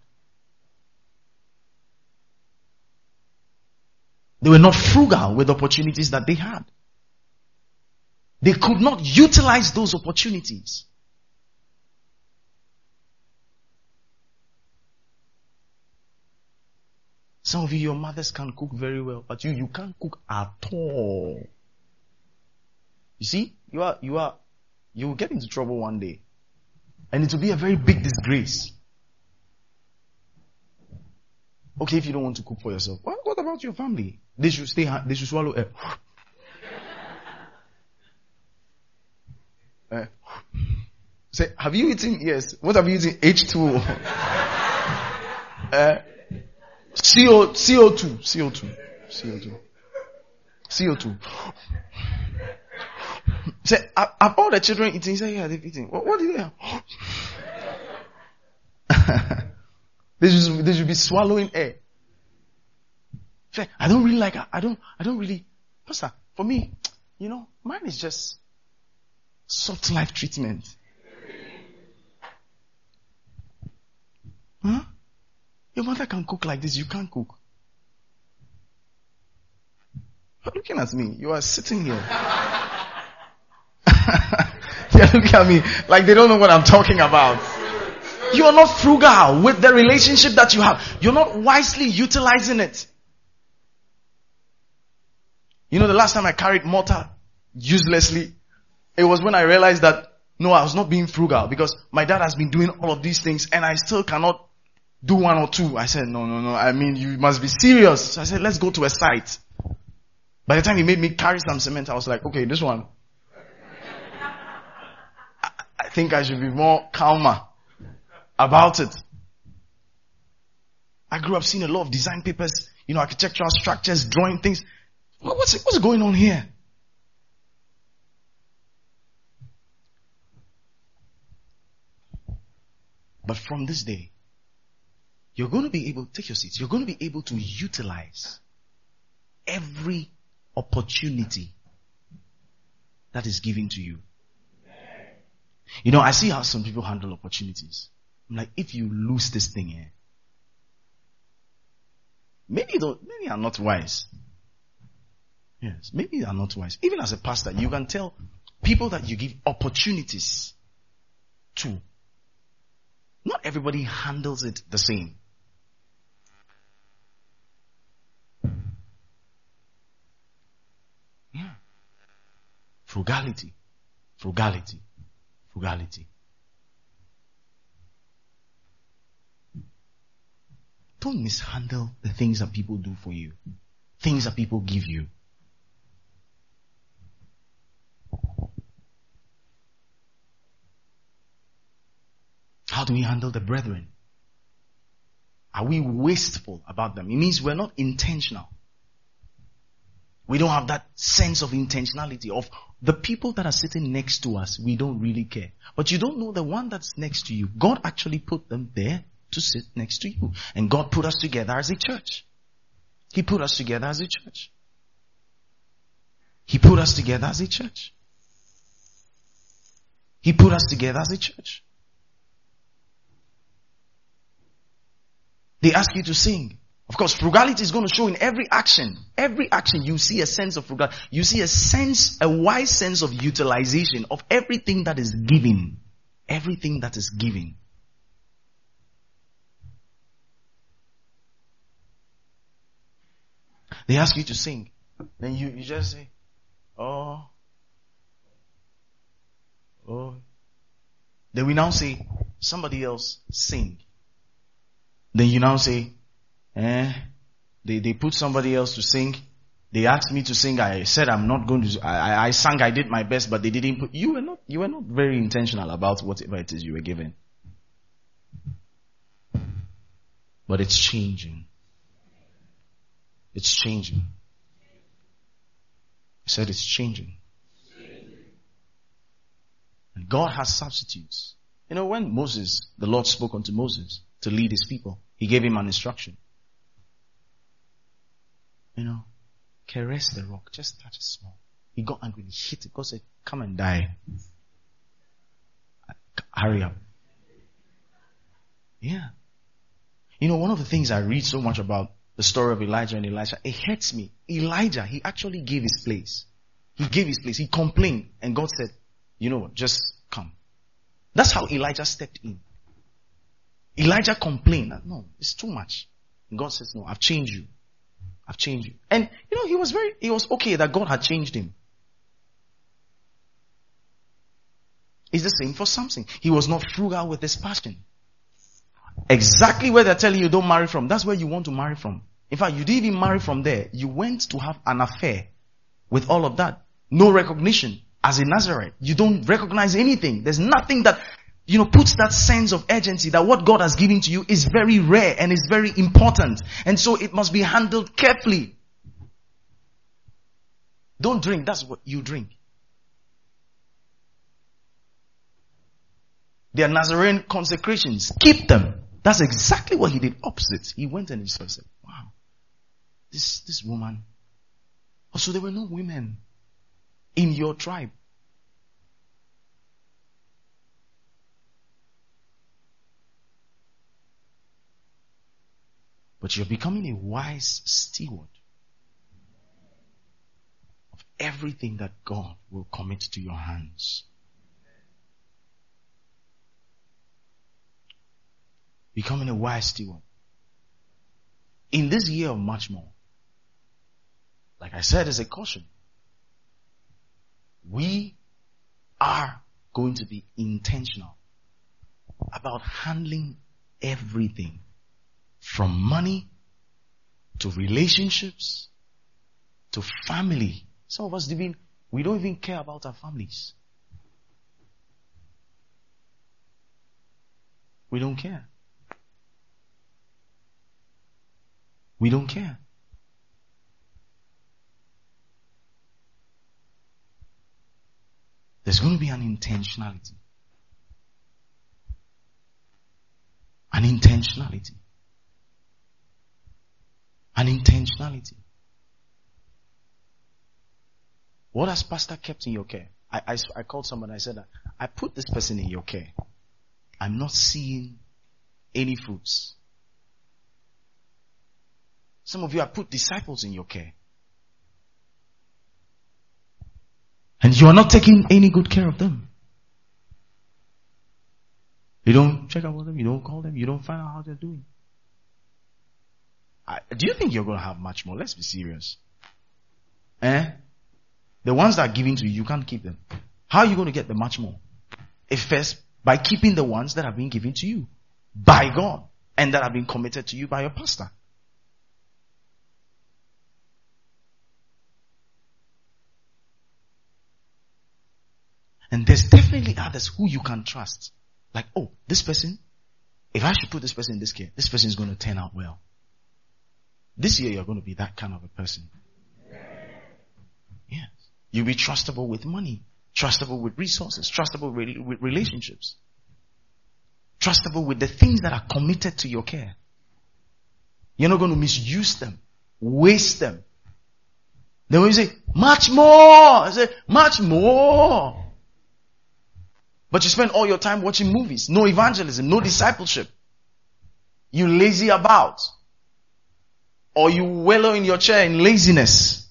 They were not frugal with the opportunities that they had. They could not utilize those opportunities. Some of you, your mothers can cook very well, but you, you can't cook at all. You see, you are, you are, you will get into trouble one day. And it will be a very big disgrace. Okay, if you don't want to cook for yourself, what, what about your family? They should stay, they should swallow air. Uh, say, have you eaten? Yes. What have you eaten? H two O. uh, C O, C O two. C O two. C O two. C O two. Say, have all the children eating? Say, yeah, they've eaten. What, what did they have? they, should, they should be swallowing air. Say, I don't really like, I don't, I don't really, Pastor, for me, you know, mine is just soft life treatment. Huh? Your mother can cook like this, you can't cook. You're looking at me. You are sitting here. They're looking at me like they don't know what I'm talking about. You are not frugal with the relationship that you have. You're not wisely utilizing it. You know, the last time I carried mortar uselessly, it was when I realized that, no, I was not being frugal because my dad has been doing all of these things and I still cannot do one or two. I said, no, no, no. I mean, you must be serious. So I said, let's go to a site. By the time he made me carry some cement, I was like, okay, this one. I, I think I should be more calmer about it. I grew up seeing a lot of design papers, you know, architectural structures, drawing things. What's, what's going on here? But from this day, you're going to be able, take your seats, you're going to be able to utilize every opportunity that is given to you. You know, I see how some people handle opportunities. I'm like, if you lose this thing here, maybe don't, maybe I'm not wise. Yes, maybe I'm not wise. Even as a pastor, you can tell people that you give opportunities to. Not everybody handles it the same. Yeah. Frugality. Frugality. Frugality. Don't mishandle the things that people do for you. Things that people give you. How do we handle the brethren? Are we wasteful about them? It means we're not intentional. We don't have that sense of intentionality of the people that are sitting next to us. We don't really care. But you don't know the one that's next to you. God actually put them there to sit next to you. And God put us together as a church. He put us together as a church. He put us together as a church. He put us together as a church. They ask you to sing. Of course, frugality is going to show in every action. Every action, you see a sense of frugality. You see a sense, a wise sense of utilization of everything that is given. Everything that is given. They ask you to sing. Then you, you just say, oh, oh. Then we now say, somebody else sing. Then you now say, eh, they, they put somebody else to sing. They asked me to sing. I said, I'm not going to, I, I sang, I did my best, but they didn't put, you were not, you were not very intentional about whatever it is you were given. But it's changing. It's changing. I said it's changing. And God has substitutes. You know, when Moses, the Lord spoke unto Moses to lead his people, he gave him an instruction. You know, caress the rock, just touch it small. He got angry, he hit it. God said, come and die. Hurry up. Yeah. You know, one of the things I read so much about the story of Elijah and Elisha, it hurts me. Elijah, he actually gave his place. He gave his place. He complained. And God said, you know what, just come. That's how Elijah stepped in. Elijah complained. No, it's too much. And God says, no, I've changed you. I've changed you. And, you know, he was very, he was okay that God had changed him. It's the same for Samson. He was not frugal with his passion. Exactly where they're telling you don't marry from, that's where you want to marry from. In fact, you didn't even marry from there. You went to have an affair with all of that. No recognition. As a Nazarite, you don't recognize anything. There's nothing that, you know, puts that sense of urgency that what God has given to you is very rare and is very important. And so it must be handled carefully. Don't drink. That's what you drink. Their Nazarene consecrations, keep them. That's exactly what he did. Opposite. He went and he said, wow, this, this woman. Also, there were no women in your tribe. But you're becoming a wise steward of everything that God will commit to your hands. Becoming a wise steward. In this year of much more, like I said, as a caution, we are going to be intentional about handling everything. From money, to relationships, to family. Some of us, even, we don't even care about our families. We don't care. We don't care. There's going to be an intentionality. An intentionality. An intentionality. What has pastor kept in your care? I, I, I called someone, I said, I put this person in your care. I'm not seeing any fruits. Some of you have put disciples in your care. And you are not taking any good care of them. You don't check out with them, you don't call them, you don't find out how they're doing. I, do you think you're going to have much more? Let's be serious. Eh? The ones that are given to you, you can't keep them. How are you going to get the much more? If first, by keeping the ones that have been given to you by God and that have been committed to you by your pastor. And there's definitely others who you can trust. Like, oh, this person, if I should put this person in this care, this person is going to turn out well. This year you're going to be that kind of a person. Yes. You'll be trustable with money, trustable with resources, trustable with relationships, trustable with the things that are committed to your care. You're not going to misuse them, waste them. Then when you say, much more, I say, much more. But you spend all your time watching movies, no evangelism, no discipleship. You lazy about. Or you wallow in your chair in laziness.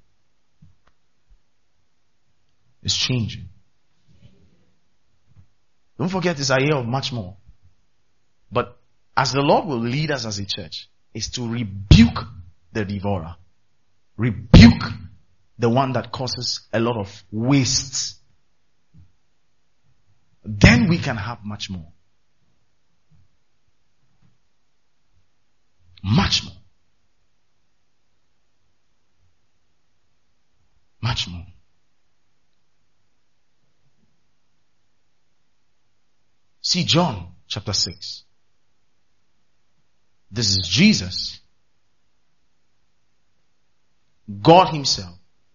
It's changing. Don't forget it's a year of much more. But as the Lord will lead us as a church, is to rebuke the devourer. Rebuke the one that causes a lot of waste. Then we can have much more. Much more. Much more. See John chapter six. This is Jesus. God himself.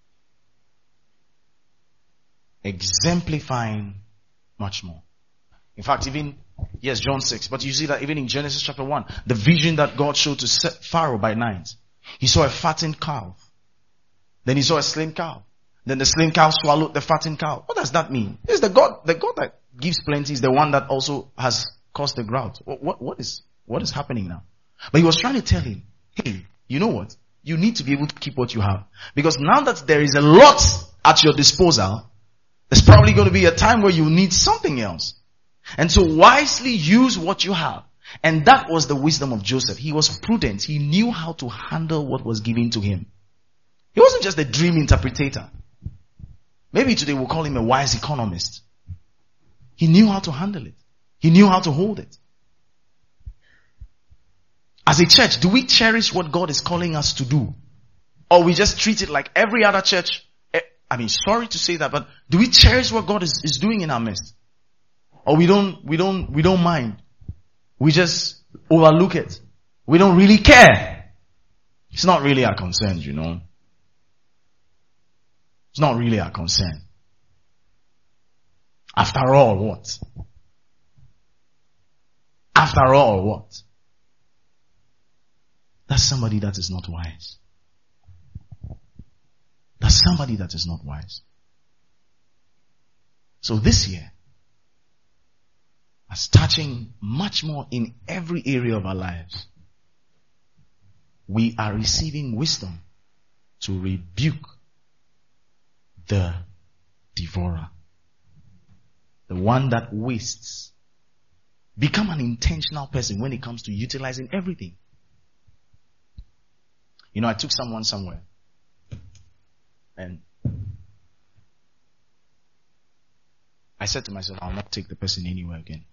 Exemplifying much more. In fact, even, yes, John six, but you see that even in Genesis chapter one, the vision that God showed to Pharaoh by night. He saw a fattened cow. Then he saw a slain cow. Then the slain cow swallowed the fattened cow. What does that mean? It's the God, the God that gives plenty is the one that also has caused the drought. What, what, what is, what is happening now? But he was trying to tell him, hey, you know what? You need to be able to keep what you have. Because now that there is a lot at your disposal, there's probably going to be a time where you need something else. And so wisely use what you have. And that was the wisdom of Joseph. He was prudent. He knew how to handle what was given to him. He wasn't just a dream interpretator. Maybe today we'll call him a wise economist. He knew how to handle it. He knew how to hold it. As a church, do we cherish what God is calling us to do? Or we just treat it like every other church? I mean, sorry to say that, but do we cherish what God is, is doing in our midst? Or we don't, we don't, we don't mind. We just overlook it. We don't really care. It's not really our concern, you know. It's not really our concern. After all, what? After all, what? That's somebody that is not wise. That's somebody that is not wise. So this year, as touching much more in every area of our lives, we are receiving wisdom to rebuke the devourer, the one that wastes. Become an intentional person when it comes to utilizing everything. You know, I took someone somewhere, and I said to myself, I'll not take the person anywhere again.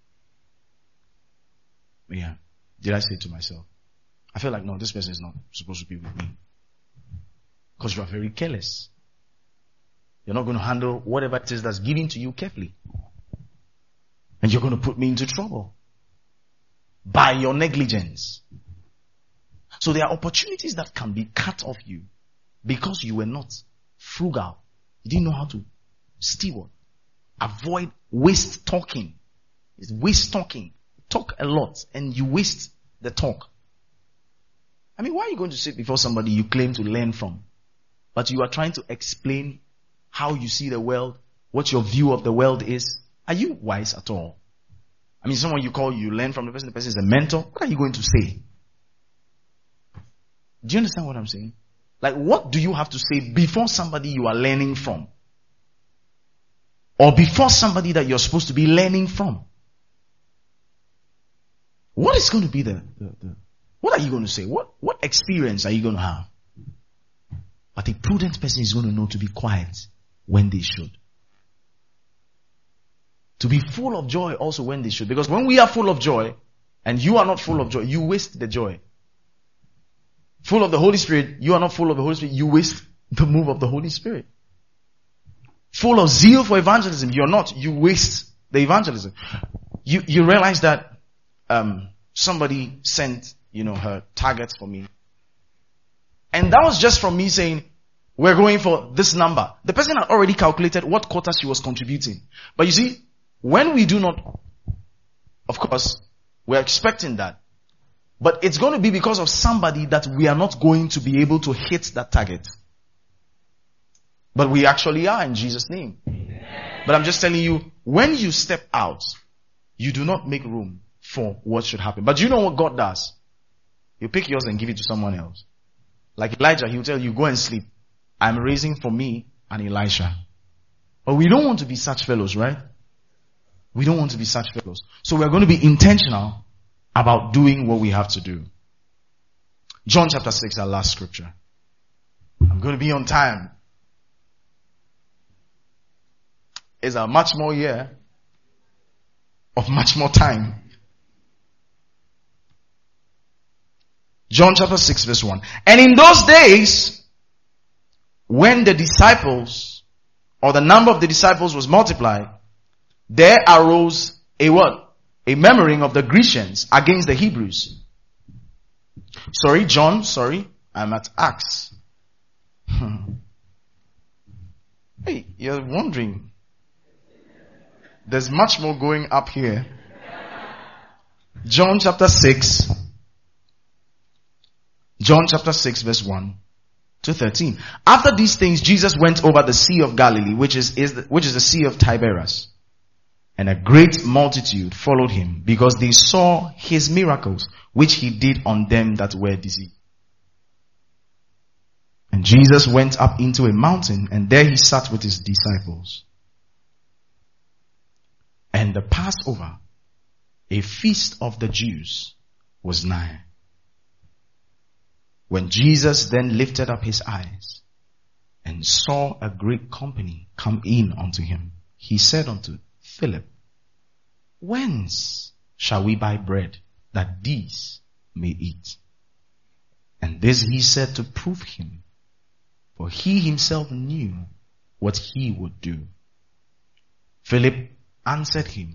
Yeah. Did I say to myself? I feel like, no, this person is not supposed to be with me. Because you are very careless. You're not going to handle whatever it is that's given to you carefully. And you're going to put me into trouble by your negligence. So there are opportunities that can be cut off you because you were not frugal. You didn't know how to steward. Avoid waste talking. It's waste talking. Talk a lot and you waste the talk. I mean, why are you going to sit before somebody you claim to learn from, but you are trying to explain how you see the world, what your view of the world is? Are you wise at all? I mean, someone you call, you learn from the person, the person is a mentor. What are you going to say? Do you understand what I'm saying? Like, what do you have to say before somebody you are learning from? Or before somebody that you're supposed to be learning from? What is going to be the, the, the what are you going to say? What, what experience are you going to have? But a prudent person is going to know to be quiet when they should. To be full of joy also when they should. Because when we are full of joy, and you are not full of joy, you waste the joy. Full of the Holy Spirit, you are not full of the Holy Spirit, you waste the move of the Holy Spirit. Full of zeal for evangelism, you're not, you waste the evangelism. You, you realize that, um, somebody sent, you know, her targets for me. And that was just from me saying, we're going for this number. The person had already calculated what quota she was contributing. But you see, when we do not, of course, we're expecting that. But it's going to be because of somebody that we are not going to be able to hit that target. But we actually are in Jesus' name. Amen. But I'm just telling you, when you step out, you do not make room for what should happen. But you know what God does? You pick yours and give it to someone else. Like Elijah, he will tell you, go and sleep. I'm raising for me an Elisha. But we don't want to be such fellows, right? We don't want to be such fellows. So we're going to be intentional about doing what we have to do. John chapter six, our last scripture. I'm going to be on time. It's a much more year of much more time. John chapter six verse one. And in those days, when the disciples, or the number of the disciples was multiplied, there arose a what? A murmuring of the Grecians against the Hebrews. Sorry, John, sorry. I'm at Acts. Hey, you're wondering. There's much more going up here. John chapter six. John chapter six verse one to thirteen. After these things, Jesus went over the Sea of Galilee, which is, is the, which is the Sea of Tiberias. And a great multitude followed him because they saw his miracles, which he did on them that were diseased. And Jesus went up into a mountain, and there he sat with his disciples. And the Passover, a feast of the Jews, was nigh. When Jesus then lifted up his eyes and saw a great company come in unto him, he said unto Philip, whence shall we buy bread that these may eat? And this he said to prove him, for he himself knew what he would do. Philip answered him,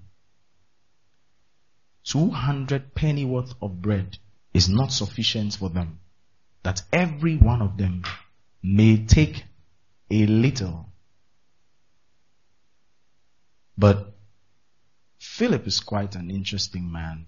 two hundred pennyworth of bread is not sufficient for them, that every one of them may take a little. But Philip is quite an interesting man.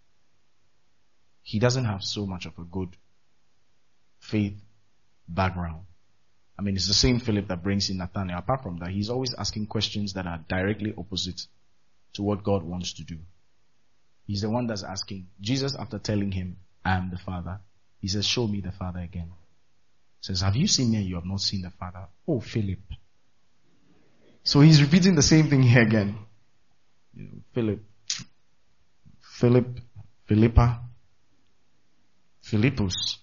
He doesn't have so much of a good faith background. I mean, it's the same Philip that brings in Nathanael. Apart from that, he's always asking questions that are directly opposite to what God wants to do. He's the one that's asking. Jesus, after telling him, I am the Father, he says, show me the Father again. He says, have you seen me and you have not seen the Father? Oh, Philip. So he's repeating the same thing here again. You know, Philip, Philip, Philippa, Philippus.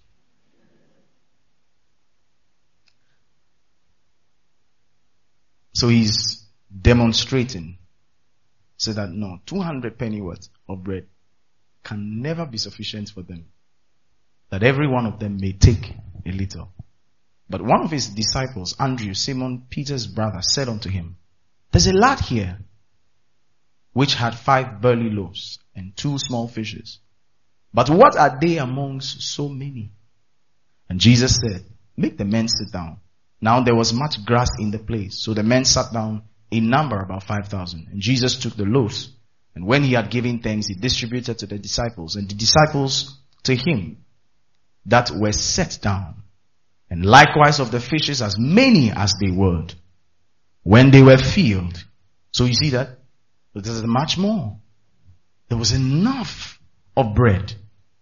So he's demonstrating so that no, two hundred penny worth of bread can never be sufficient for them. That every one of them may take a little. But one of his disciples, Andrew, Simon Peter's brother, said unto him, there's a lad here which had five barley loaves and two small fishes. But what are they amongst so many? And Jesus said, make the men sit down. Now there was much grass in the place, so the men sat down in number about five thousand. And Jesus took the loaves, and when he had given thanks, he distributed to the disciples, and the disciples to him that were set down. And likewise of the fishes, as many as they would, when they were filled. So you see that? But there's much more. There was enough of bread.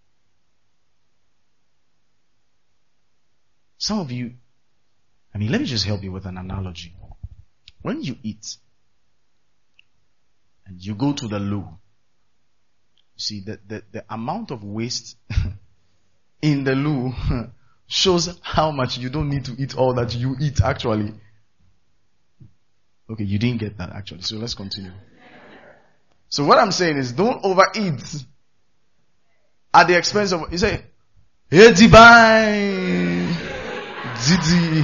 Some of you, I mean, let me just help you with an analogy. When you eat and you go to the loo, you see that the, the amount of waste in the loo shows how much you don't need to eat all that you eat actually. Okay, you didn't get that actually, so let's continue. So what I'm saying is don't overeat at the expense of, you say, hey, divine, Didi,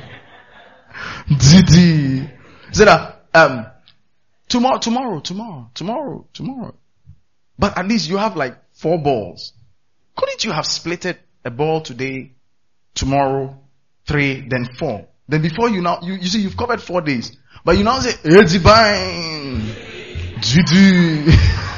Didi. Say that, um, tomorrow, tomorrow, tomorrow, tomorrow, tomorrow. But at least you have like four balls. Couldn't you have splitted a ball today, tomorrow, three, then four? Then before you now, you, you see you've covered four days. But you now say, hey, divine, Didi.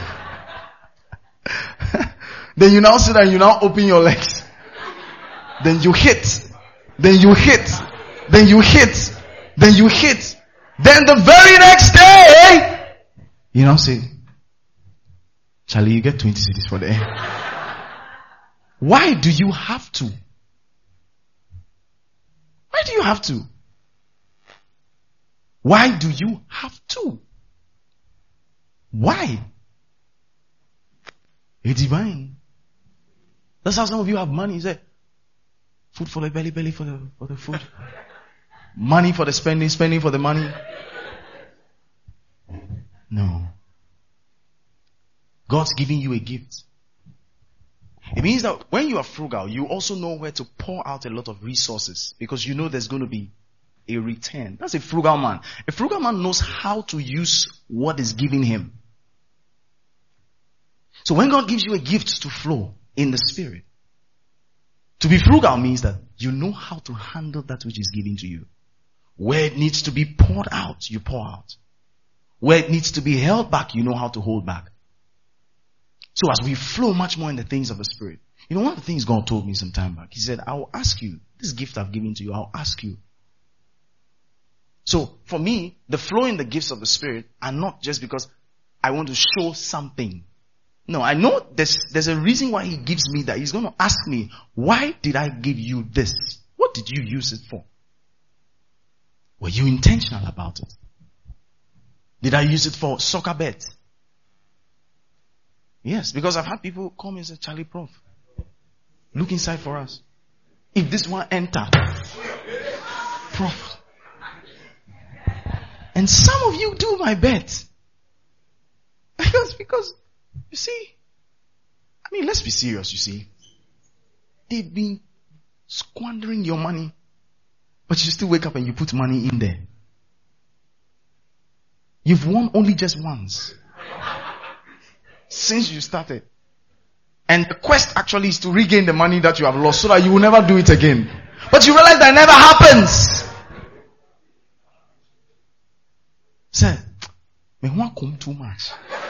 Then you now sit and you now open your legs. Then you hit. Then you hit. Then you hit. Then you hit. Then the very next day, you now say, Charlie, you get twenty cities for the air. Why do you have to? Why do you have to? Why do you have to? Why? It's divine. That's how some of you have money. You say, food for the belly, belly for the, for the food. Money for the spending, spending for the money. No. God's giving you a gift. It means that when you are frugal, you also know where to pour out a lot of resources because you know there's going to be a return. That's a frugal man. A frugal man knows how to use what is given him. So when God gives you a gift to flow in the spirit, to be frugal means that you know how to handle that which is given to you. Where it needs to be poured out, you pour out. Where it needs to be held back, you know how to hold back. So as we flow much more in the things of the spirit, you know, one of the things God told me some time back, he said, I will ask you, this gift I've given to you, I'll ask you. So for me, the flow in the gifts of the spirit are not just because I want to show something. No, I know there's, there's a reason why he gives me that. He's going to ask me, why did I give you this? What did you use it for? Were you intentional about it? Did I use it for soccer bet? Yes, because I've had people come and say, Charlie Prof, look inside for us. If this one enter, Prof. And some of you do my bet. Because, because, you see, I mean, let's be serious, you see. They've been squandering your money, but you still wake up and you put money in there. You've won only just once. Since you started. And the quest actually is to regain the money that you have lost so that you will never do it again. But you realize that never happens. Say, me want come too much.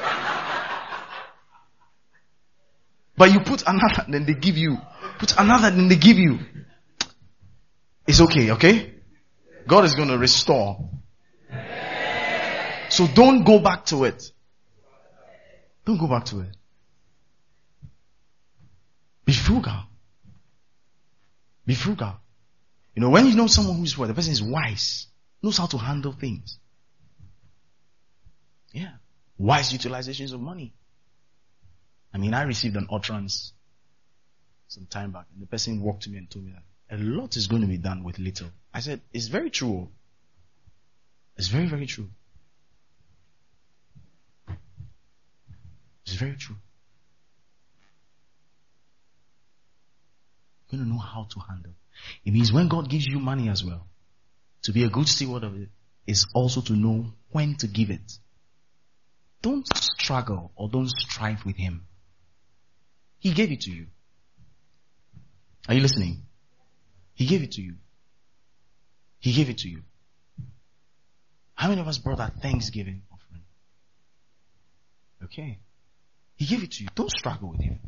But you put another, then they give you. Put another, then they give you. It's okay, okay? God is going to restore. So don't go back to it. Don't go back to it. Be frugal. Be frugal. You know, when you know someone who's what, the person is wise, knows how to handle things. Yeah. Wise utilizations of money. I mean, I received an utterance some time back, and the person walked to me and told me that a lot is going to be done with little. I said, it's very true. It's very, very true. It's very true. You're going to know how to handle. It means when God gives you money as well, to be a good steward of it is also to know when to give it. Don't struggle or don't strive with Him. He gave it to you. Are you listening? He gave it to you. He gave it to you. How many of us brought our Thanksgiving offering? Okay. He gave it to you. Don't struggle with Him.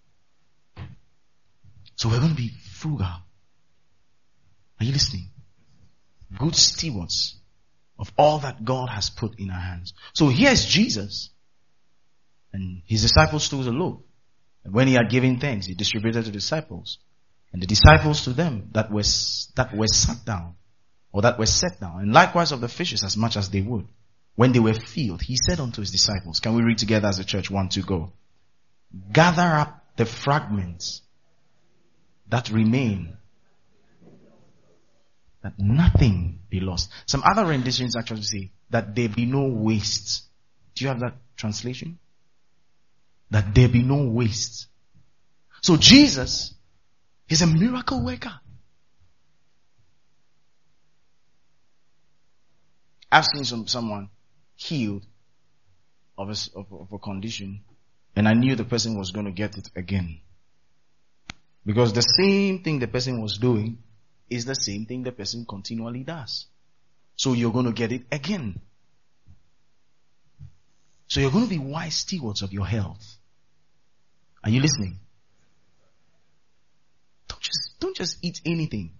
So we're going to be frugal. Are you listening? Good stewards of all that God has put in our hands. So here's Jesus. And His disciples stole a loaf. And when He had given thanks, He distributed to the disciples. And the disciples to them that were, that were sat down. Or that were set down. And likewise of the fishes as much as they would. When they were filled, He said unto His disciples, can we read together as a church? One, two, go. Gather up the fragments that remain, that nothing be lost. Some other renditions actually say that there be no waste. Do you have that translation? That there be no waste. So Jesus is a miracle worker. I've seen some someone healed of a, of, of a condition, and I knew the person was going to get it again. Because the same thing the person was doing is the same thing the person continually does. So you're going to get it again. So you're going to be wise stewards of your health. Are you listening? Don't just, don't just eat anything.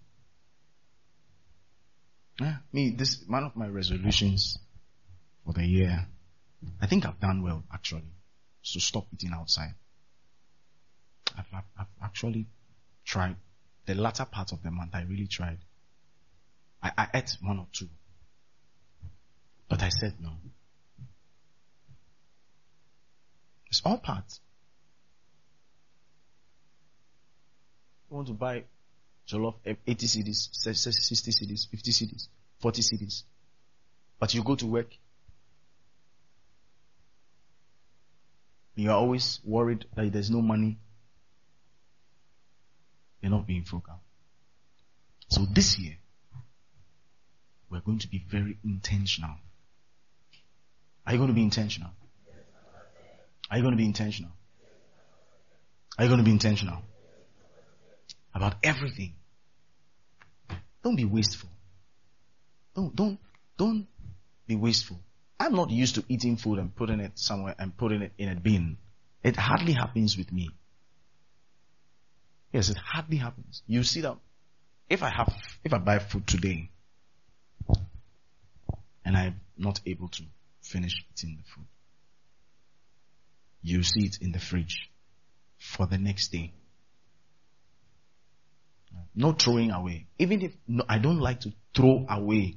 Yeah, me, this, one of my resolutions for the year, I think I've done well actually, is to stop eating outside. I've, I've, I've actually tried. The latter part of the month, I really tried. I, I ate one or two. But I said no. It's all part. You want to buy jollof eighty cedis, sixty cedis, fifty cedis, forty cedis. But you go to work. You are always worried that there's no money. You're not being frugal. So this year, we're going to be very intentional. Are you going to be intentional? Are you going to be intentional? Are you going to be intentional? About everything. Don't be wasteful. Don't, don't, don't be wasteful. I'm not used to eating food and putting it somewhere and putting it in a bin. It hardly happens with me. Yes, it hardly happens. You see that if I have, if I buy food today and I'm not able to finish eating the food, you see it in the fridge for the next day. No throwing away. Even if no, I don't like to throw away.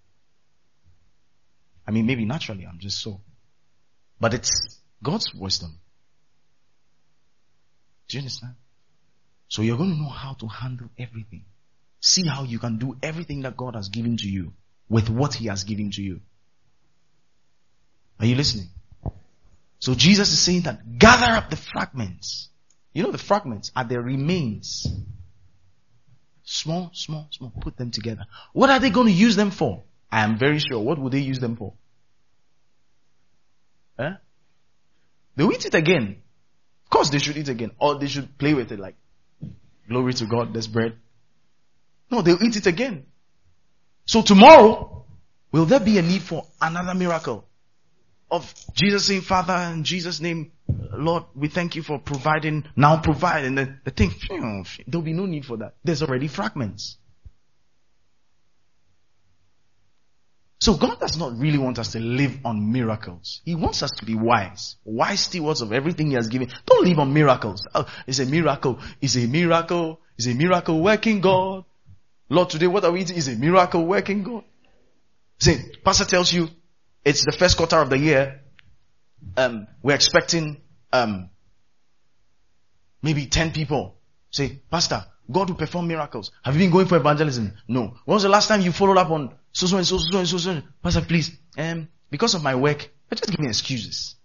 I mean, maybe naturally I'm just so. But it's God's wisdom. Do you understand? So you're going to know how to handle everything. See how you can do everything that God has given to you with what He has given to you. Are you listening? So Jesus is saying that gather up the fragments. You know the fragments are the remains. Small, small, small. Put them together. What are they going to use them for? I am very sure. What would they use them for? Huh? They'll eat it again. Of course they should eat again. Or they should play with it like, glory to God, there's bread. No, they'll eat it again. So tomorrow, Will there be a need for another miracle? Of Jesus saying, Father, in Jesus' name, Lord, we thank you for providing, now provide. And the, the thing, there'll be no need for that. There's already fragments. So God does not really want us to live on miracles. He wants us to be wise. Wise stewards of everything He has given. Don't live on miracles. Oh, it's a miracle. It's a miracle. It's a miracle working God. Lord, today what are we eating? It's a miracle working God. See, pastor tells you it's the first quarter of the year. Um, we're expecting um, maybe ten people. Say, Pastor, God will perform miracles. Have you been going for evangelism? No. When was the last time you followed up on so so and so so and so so? Pastor, please, um, because of my work, just give me excuses.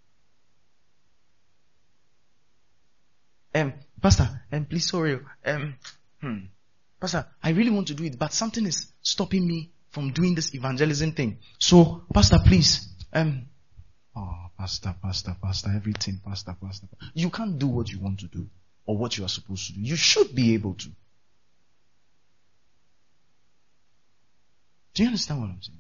Um, Pastor, um, please, sorry. Um, hmm. Pastor, I really want to do it, but something is stopping me from doing this evangelism thing. So, Pastor, please, um, oh, Pastor, Pastor, Pastor, everything, Pastor, Pastor. You can't do what you want to do or what you are supposed to do. You should be able to. Do you understand what I'm saying?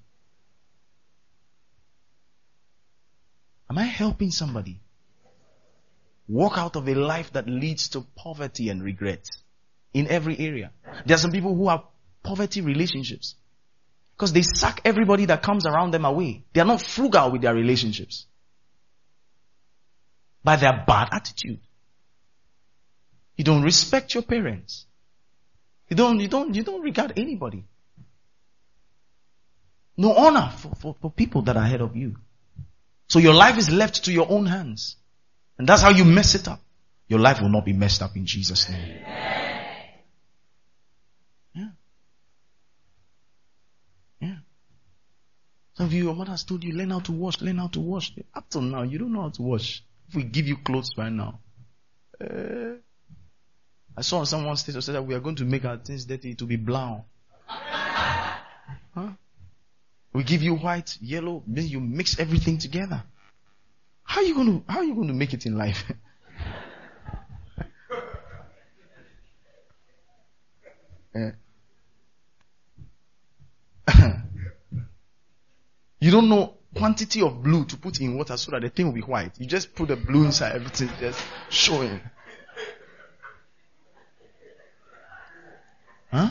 Am I helping somebody walk out of a life that leads to poverty and regret in every area? There are some people who have poverty relationships because they suck everybody that comes around them away. They are not frugal with their relationships by their bad attitude. You don't respect your parents. You don't, you don't, you don't regard anybody. No honor for, for, for people that are ahead of you. So your life is left to your own hands. And that's how you mess it up. Your life will not be messed up in Jesus' name. Yeah. Yeah. Some of you, your mother has told you, learn how to wash, learn how to wash. Up till now, you don't know how to wash. If we give you clothes right now. Uh, I saw on someone's status that we are going to make our things dirty to be brown. Huh? We give you white, yellow, then you mix everything together. How are you going to, how are you going to make it in life? uh, you don't know quantity of blue to put in water so that the thing will be white. You just put the blue inside, everything just showing. Huh?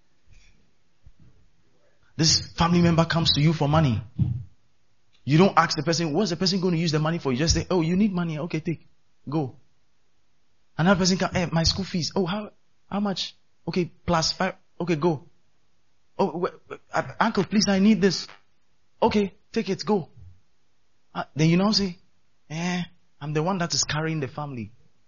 This family member comes to you for money. You don't ask the person, what's the person going to use the money for? You just say, oh, you need money. Okay, take. Go. Another person comes, hey, my school fees. Oh, how how much? Okay, plus five. Okay, go. Oh, wait, wait, uncle, please, I need this. Okay, take it, go. Uh, then you now say, eh, I'm the one that is carrying the family.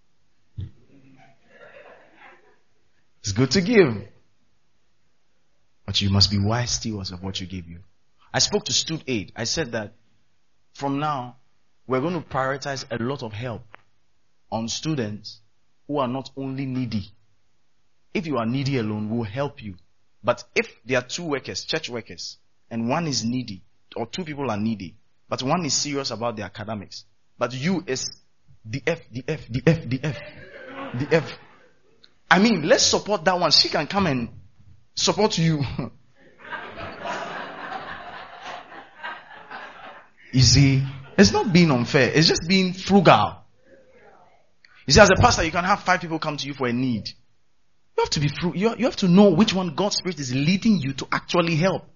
It's good to give. But you must be wise stewards of what you give you. I spoke to Stud Aid. I said that from now, we're going to prioritize a lot of help on students who are not only needy. If you are needy alone, we'll help you. But if there are two workers, church workers, and one is needy, or two people are needy, but one is serious about their academics, but you is the F, the F, the F, the F, the F. I mean, let's support that one. She can come and support you. You see, it's not being unfair. It's just being frugal. You see, as a pastor, you can have five people come to you for a need. You have to be frugal. You, you have to know which one God's Spirit is leading you to actually help.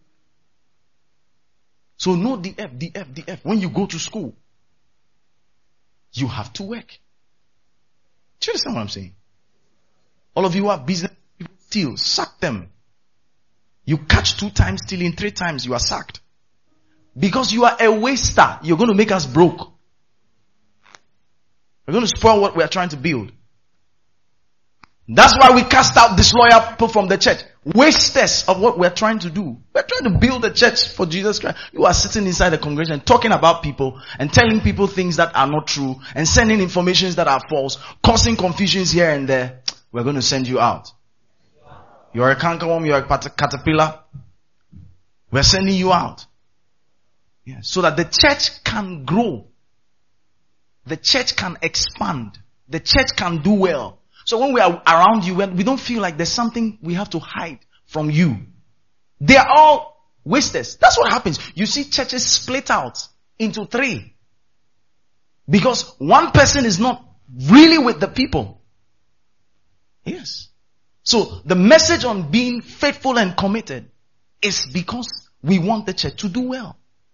So know the F, the F, the F. When you go to school, you have to work. Do you understand what I'm saying? All of you are business people, steal, sack them. You catch two times stealing, three times you are sacked. Because you are a waster. You're going to make us broke. You're going to spoil what we are trying to build. That's why we cast out disloyal people from the church. Wasters of what we're trying to do. We're trying to build a church for Jesus Christ. You are sitting inside the congregation talking about people and telling people things that are not true and sending informations that are false, causing confusions here and there. We're going to send you out. You're a cankerworm, you're a caterpillar. We're sending you out. Yeah, so that the church can grow. The church can expand. The church can do well. So when we are around you, we don't feel like there's something we have to hide from you. They are all wasters. That's what happens. You see churches split out into three. Because one person is not really with the people. Yes. So the message on being faithful and committed is because we want the church to do well.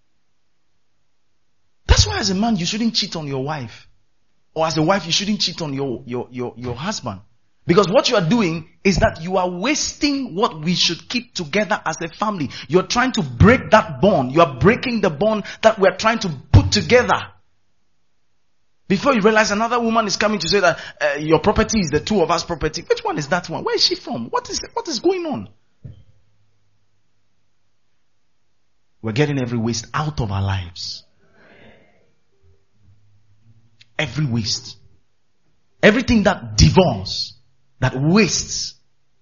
That's why as a man you shouldn't cheat on your wife. Or as a wife you shouldn't cheat on your, your, your, your husband. Because what you are doing is that you are wasting what we should keep together as a family. You're trying to break that bond. You are breaking the bond that we're trying to put together. Before you realize another woman is coming to say that uh, your property is the two of us property. Which one is that one? Where is she from? What is what is going on? We're getting every waste out of our lives. Every waste. Everything that devours, that wastes.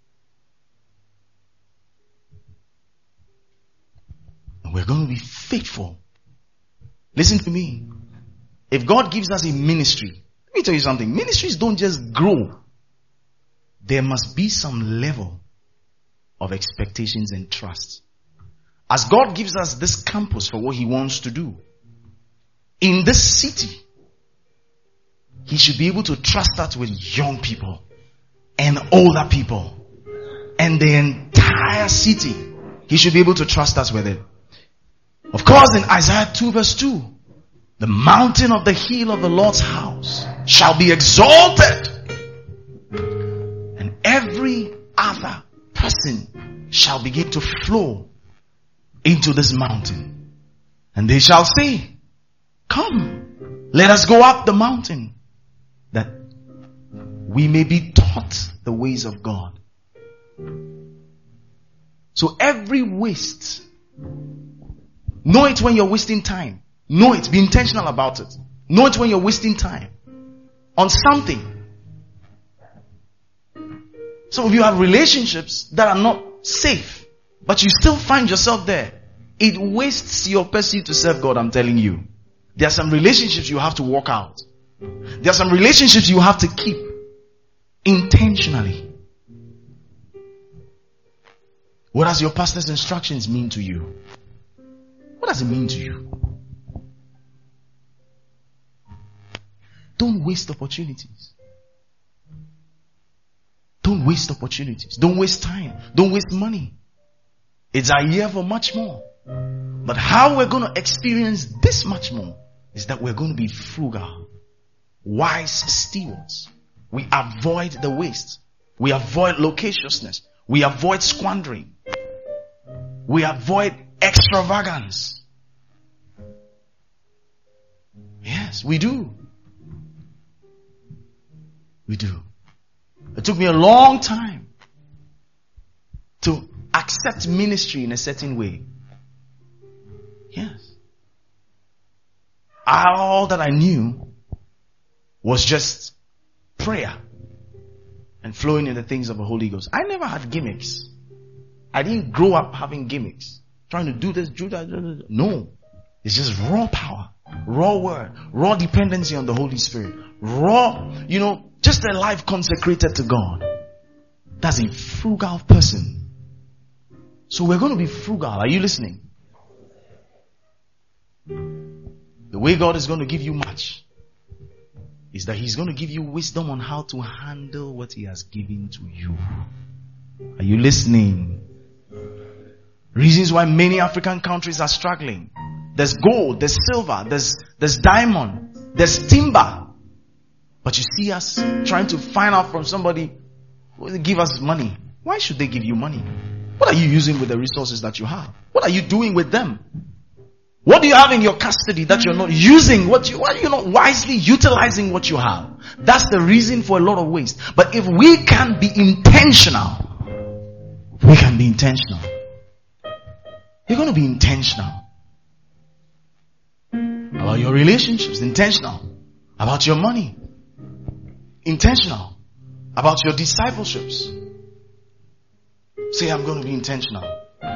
And we're going to be faithful. Listen to me. If God gives us a ministry, let me tell you something. Ministries don't just grow. There must be some level of expectations and trust. As God gives us this campus for what He wants to do, in this city, He should be able to trust us with young people and older people and the entire city. He should be able to trust us with it. Of course, in Isaiah two verse two, the mountain of the hill of the Lord's house shall be exalted, and every other person shall begin to flow into this mountain. And they shall say, come, let us go up the mountain, that we may be taught the ways of God. So every waste, know it when you're wasting time. Know it. Be intentional about it. Know it when you're wasting time on something. Some of you have relationships that are not safe, but you still find yourself there. It wastes your pursuit to serve God, I'm telling you. There are some relationships you have to walk out. There are some relationships you have to keep intentionally. What does your pastor's instructions mean to you? What does it mean to you? Don't waste opportunities. Don't waste opportunities. Don't waste time. Don't waste money. It's a year for much more. But how we're going to experience this much more is that we're going to be frugal, wise stewards. We avoid the waste. We avoid loquaciousness. We avoid squandering. We avoid extravagance. Yes, we do. We do. It took me a long time to accept ministry in a certain way. Yes. All that I knew was just prayer and flowing in the things of the Holy Ghost. I never had gimmicks. I didn't grow up having gimmicks. Trying to do this, do that. No. It's just raw power, raw word, raw dependency on the Holy Spirit. Raw, you know, just a life consecrated to God. That's a frugal person. So we're going to be frugal. Are you listening? The way God is going to give you much is that He's going to give you wisdom on how to handle what He has given to you. Are you listening? Reasons why many African countries are struggling. There's gold, there's silver, there's, there's diamond, there's timber. But you see us trying to find out from somebody, give us money. Why should they give you money? What are you using with the resources that you have? What are you doing with them? What do you have in your custody that you're not using? What you, why are you not wisely utilizing what you have? That's the reason for a lot of waste. But if we can be intentional, we can be intentional. You're going to be intentional about your relationships, intentional about your money, intentional about your discipleships. Say, I'm going to be intentional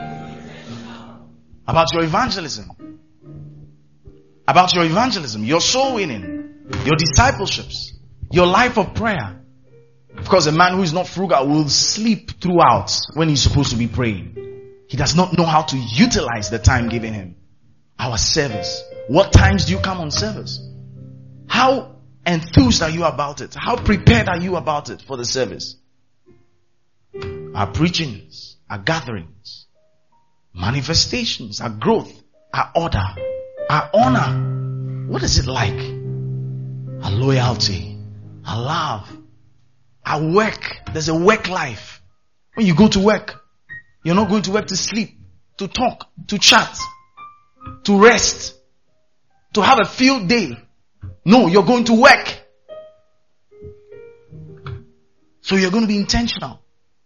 about your evangelism, about your evangelism, your soul winning, your discipleships, your life of prayer. Of course, a man who is not frugal will sleep throughout when he's supposed to be praying. He does not know how to utilize the time given him. Our service. What times do you come on service? How enthused are you about it? How prepared are you about it for the service? Our preachings, our gatherings, manifestations, our growth, our order, our honor. What is it like? Our loyalty, our love, our work. There's a work life. When you go to work, you're not going to work to sleep, to talk, to chat, to rest, to have a field day. No, you're going to work. So you're going to be intentional.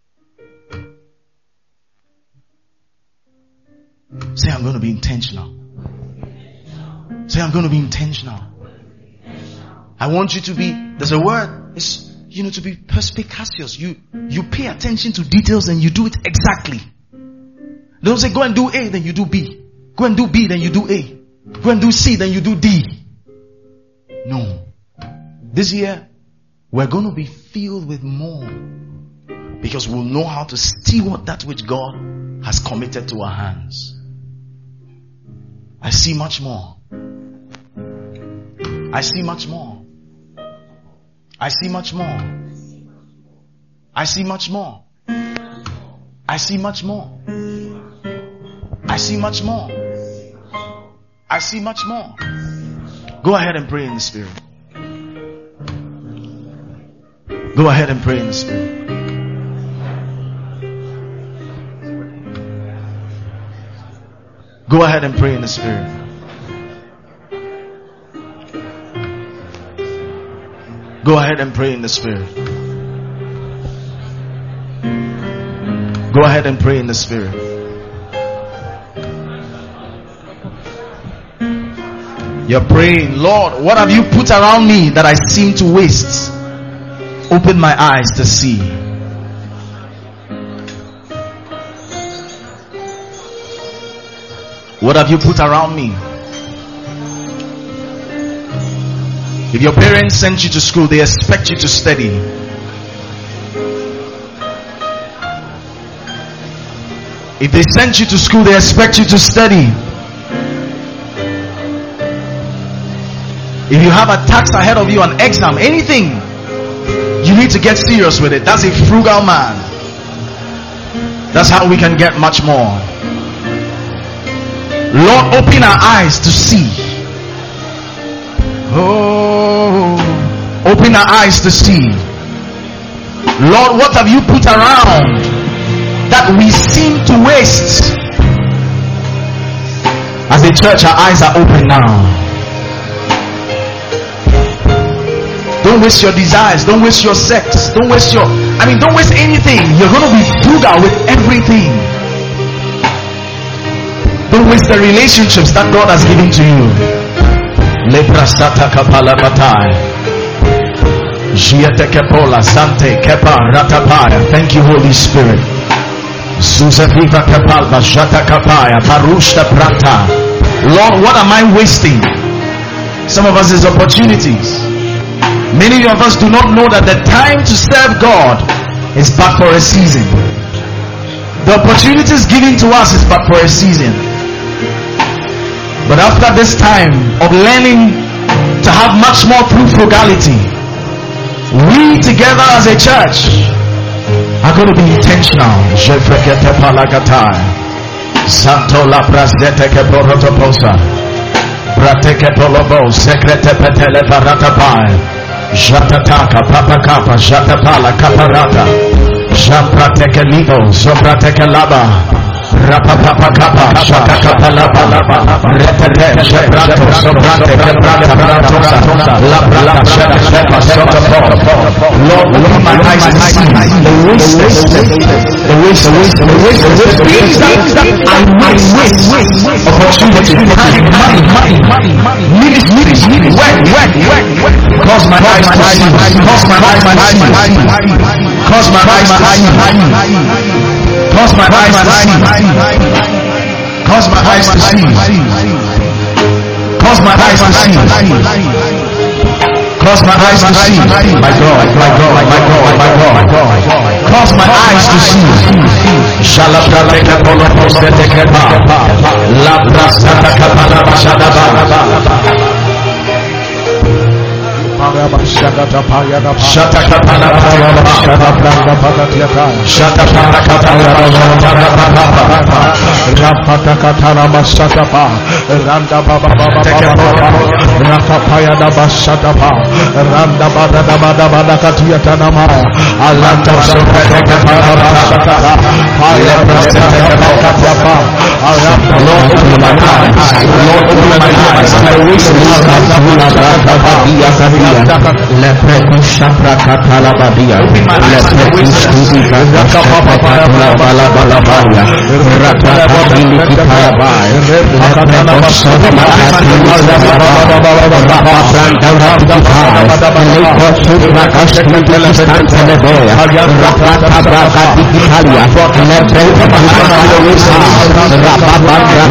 Say, I'm going to be intentional. Say, I'm going to be intentional. I want you to be, there's a word, it's, you know, to be perspicacious. You, you pay attention to details and you do it exactly. Don't say, go and do A, then you do B. Go and do B, then you do A. Go and do C, then you do D. No. This year, we're going to be filled with more. Because we'll know how to steward that which God has committed to our hands. I see much more. I see much more. I see much more. I see much more. I see much more. I see much more. I see much more. Go ahead and pray in the Spirit. Go ahead and pray in the Spirit. Go ahead and pray in the Spirit. Go ahead and pray in the Spirit. Go ahead and pray in the Spirit. You're praying, Lord, what have you put around me that I seem to waste? Open my eyes to see. What have you put around me? If your parents sent you to school, they expect you to study. If they sent you to school, they expect you to study. If you have a task ahead of you, an exam, anything, you need to get serious with it. That's a frugal man. That's how we can get much more. Lord, open our eyes to see. Oh, open our eyes to see. Lord, what have you put around that we seem to waste? As a church, our eyes are open now. Don't waste your desires. Don't waste your sex. Don't waste your, I mean, don't waste anything. You're going to be frugal with everything. Don't waste the relationships that God has given to you. Leprasata kapala batai. Jiete kepola sante kepa ratapaya. Thank you, Holy Spirit. Susafiva kapalba jata kapaya parushta prata. Lord, what am I wasting? Some of us is opportunities. Many of us do not know that the time to serve God is but for a season. The opportunities given to us is but for a season. But after this time of learning to have much more through frugality, we together as a church are going to be intentional. Santo la prasdete ke porotoposa. Brateke polobo sekrete petele varatapai. Jatataka papa kapa jatapala kaparata. Jamprateke libo zoprateke laba. Rapa papa kapa jatakapa laba laba. Repete jebrato sobrante kebrata bratosa. Labra la jeta jeta sotapo. Lord, open my eyes to see the waste, the waste, the waste, the waste, the waste, the waste, and waste, waste, waste, opportunity, money, money, money, money, money, needs, needs, needs, work, work, work, work. Cause my eyes to see, cause my eyes to see, cause my eyes to see, cause my eyes to see, cause my eyes to see, cause my eyes to see, cause Cause my eyes to see. My God, my God, my God, my God. Cause my eyes to see. Shalabra polo postete kepa. La prastata kapala bashadaba. Shata kapala shata kapala shata pranda pakatiata shata pranda kapala rapata katara masata pa randa baba baba rapapaya da basata pa randa bada da bada bada katiata nama alanta shata kapala shata paya prasta kapala pa Lord open my eyes Lord open my eyes I wish to see the branda badia sabia Lepreku shapra katala badia Lepreku shapra katala bala bala bala Rata bili kitaya baya Lepreku shapra katala bala bala branda ratikaya Lepreku shapra katala stantele boya Rata braka tikitalia Lepreku shapra Rapa banda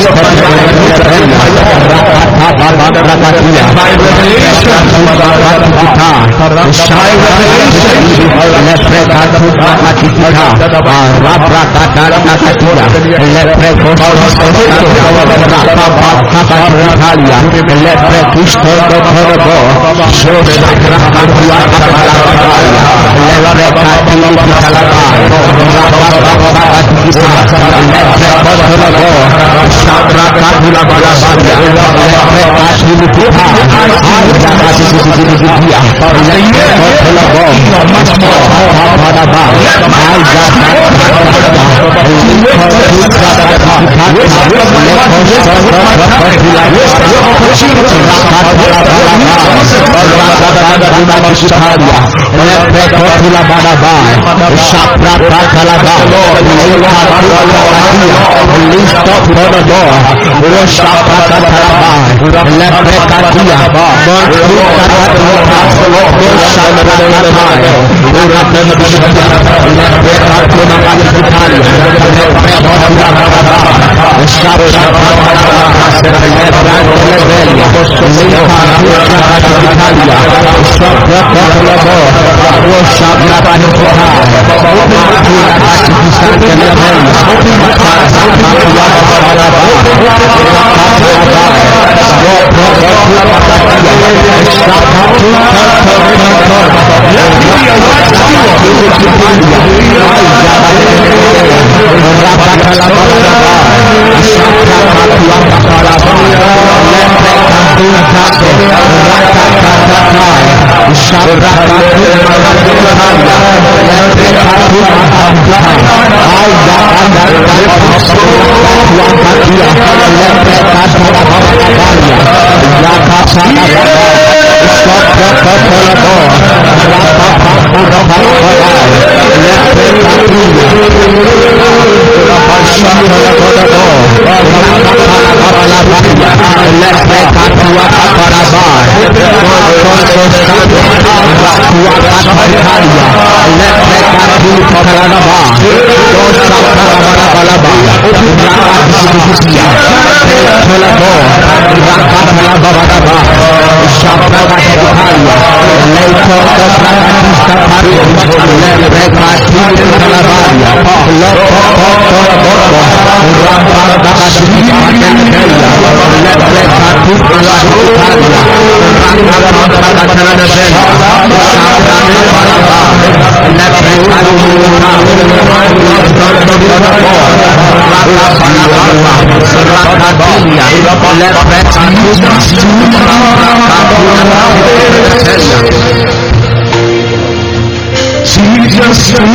Jesus to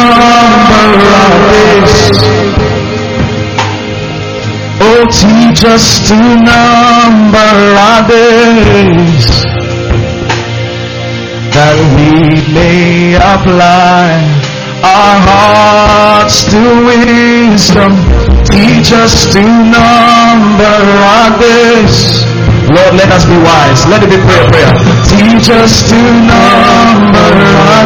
number our days. Oh, teach us to number our days, that we may apply our hearts to wisdom. Teach us to number our days. Lord, let us be wise. Let it be prayer, prayer. Teach us to number our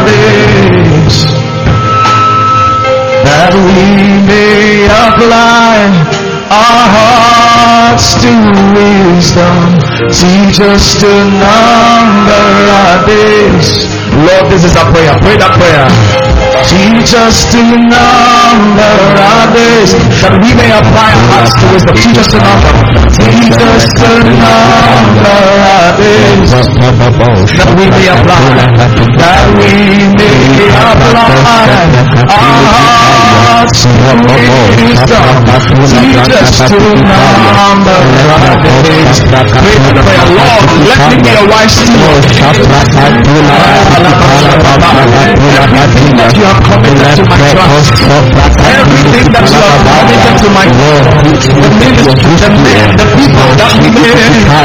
days, that we may apply our hearts to wisdom. Teach us to number our days. Lord, this is our prayer. Pray that prayer. Teach us to number our days, that we may apply our hearts to wisdom. Teach us to number. Teach us to number our days, that we may apply, that we may apply our hearts to wisdom. Teach us to number our days. Pray the prayer, Lord, let me be a wise steward. You have committed to my trust. Everything that you have committed to my word, the ministry, the men, the people that we made.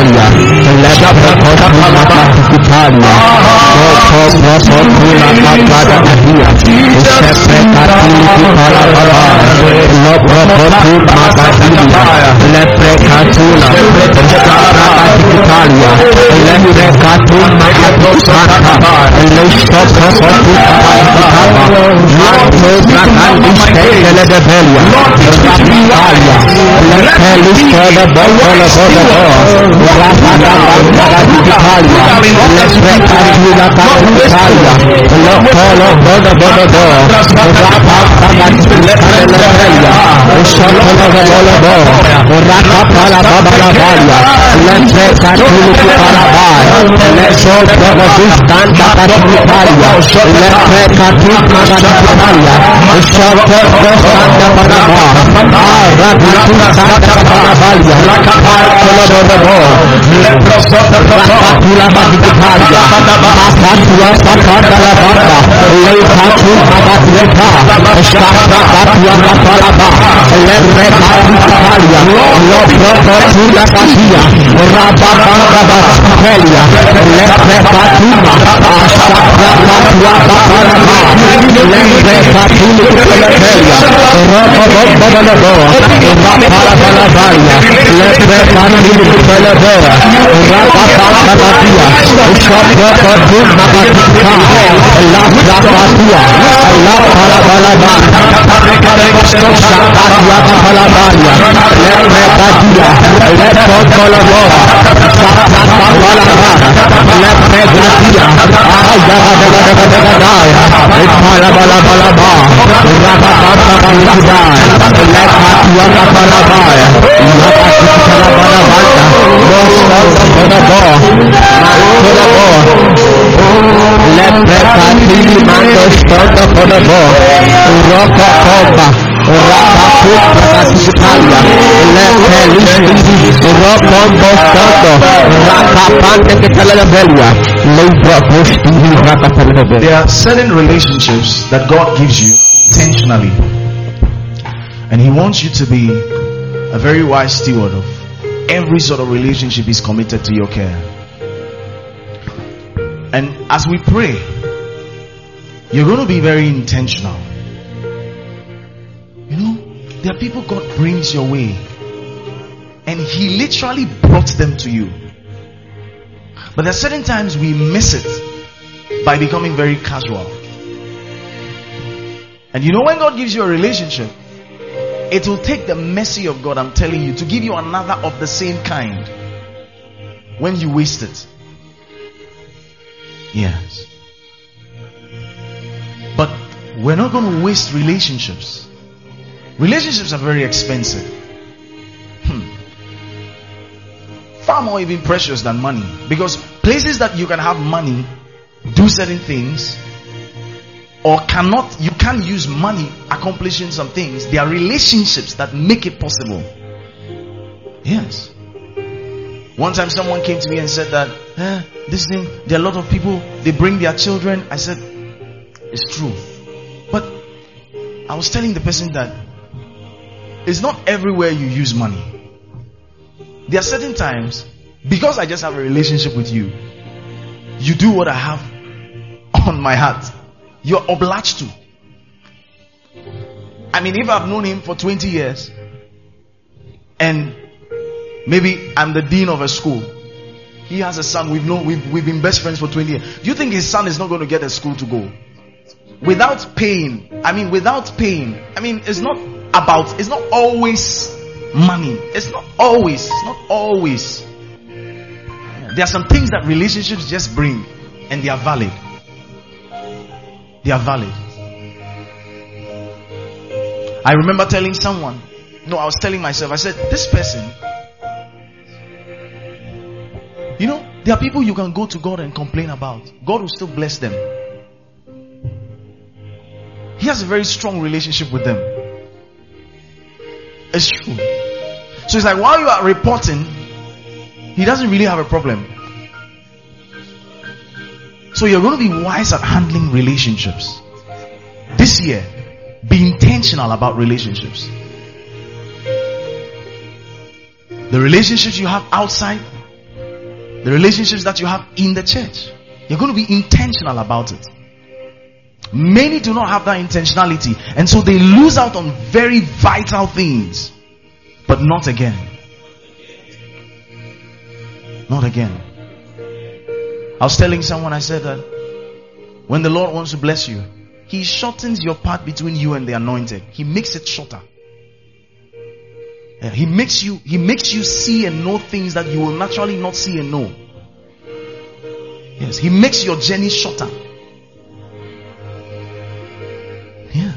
There are certain relationships that God gives you intentionally, and He wants you to be a very wise steward of every sort of relationship He's committed to your care. And as we pray, you're going to be very intentional. You know, there are people God brings your way, and He literally brought them to you. But there are certain times we miss it by becoming very casual. And you know, when God gives you a relationship, it will take the mercy of God, I'm telling you, to give you another of the same kind when you waste it. Yes. But we're not going to waste relationships. Relationships are very expensive. Hmm. Far more even precious than money. Because places that you can have money, do certain things, or cannot, you can't use money accomplishing some things. There are relationships that make it possible. Yes. One time someone came to me and said that eh, this thing, there are a lot of people, they bring their children. I said, it's true. But I was telling the person that it's not everywhere you use money. There are certain times, because I just have a relationship with you, you do what I have on my heart. You're obliged to. I mean, if I've known him for twenty years and maybe I'm the dean of a school, he has a son, we've known, we've, we've been best friends for twenty years. Do you think his son is not going to get a school to go? Without paying, I mean, without paying, I mean, it's not about, it's not always money. It's not always. It's not always. There are some things that relationships just bring, and they are valid. They are valid. I remember telling someone, no, I was telling myself, I said, this person, you know, there are people you can go to God and complain about. God will still bless them. He has a very strong relationship with them. It's true. So it's like while you are reporting, he doesn't really have a problem. So you're going to be wise at handling relationships. This year, be intentional about relationships. The relationships you have outside, the relationships that you have in the church. You're going to be intentional about it. Many do not have that intentionality, and so they lose out on very vital things. But not again. Not again. I was telling someone, I said that when the Lord wants to bless you, He shortens your path between you and the anointed. He makes it shorter. Yeah, he makes you He makes you see and know things that you will naturally not see and know. Yes, He makes your journey shorter. Yeah.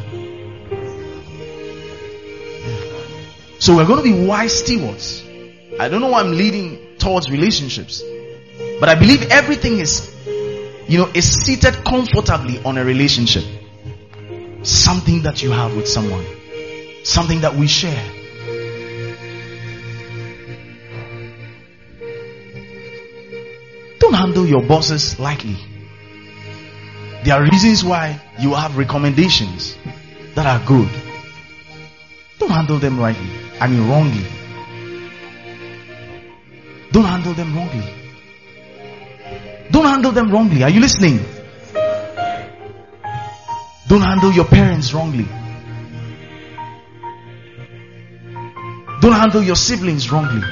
Yeah. So we're going to be wise stewards. I don't know why I'm leading towards relationships, but I believe everything is, you know, is seated comfortably on a relationship. Something that you have with someone, something that we share. Don't handle your bosses lightly. There are reasons why you have recommendations that are good. Don't handle them rightly. I mean wrongly. Don't handle them wrongly. Don't handle them wrongly. Are you listening? Don't handle your parents wrongly. Don't handle your siblings wrongly.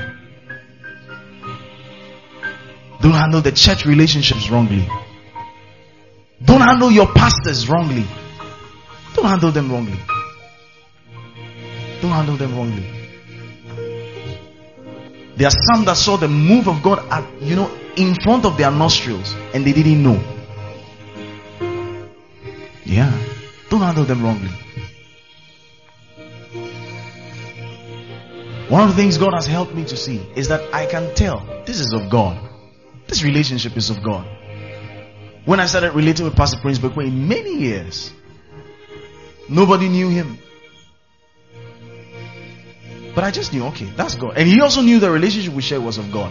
Don't handle the church relationships wrongly. Don't handle your pastors wrongly. Don't handle them wrongly. Don't handle them wrongly. There are some that saw the move of God at, you know, in front of their nostrils, and they didn't know. Yeah. Don't handle them wrongly. One of the things God has helped me to see is that I can tell this is of God. This relationship is of God. When I started relating with Pastor Prince Bekwe in many years, nobody knew him. But I just knew, okay, that's God. And he also knew the relationship we shared was of God.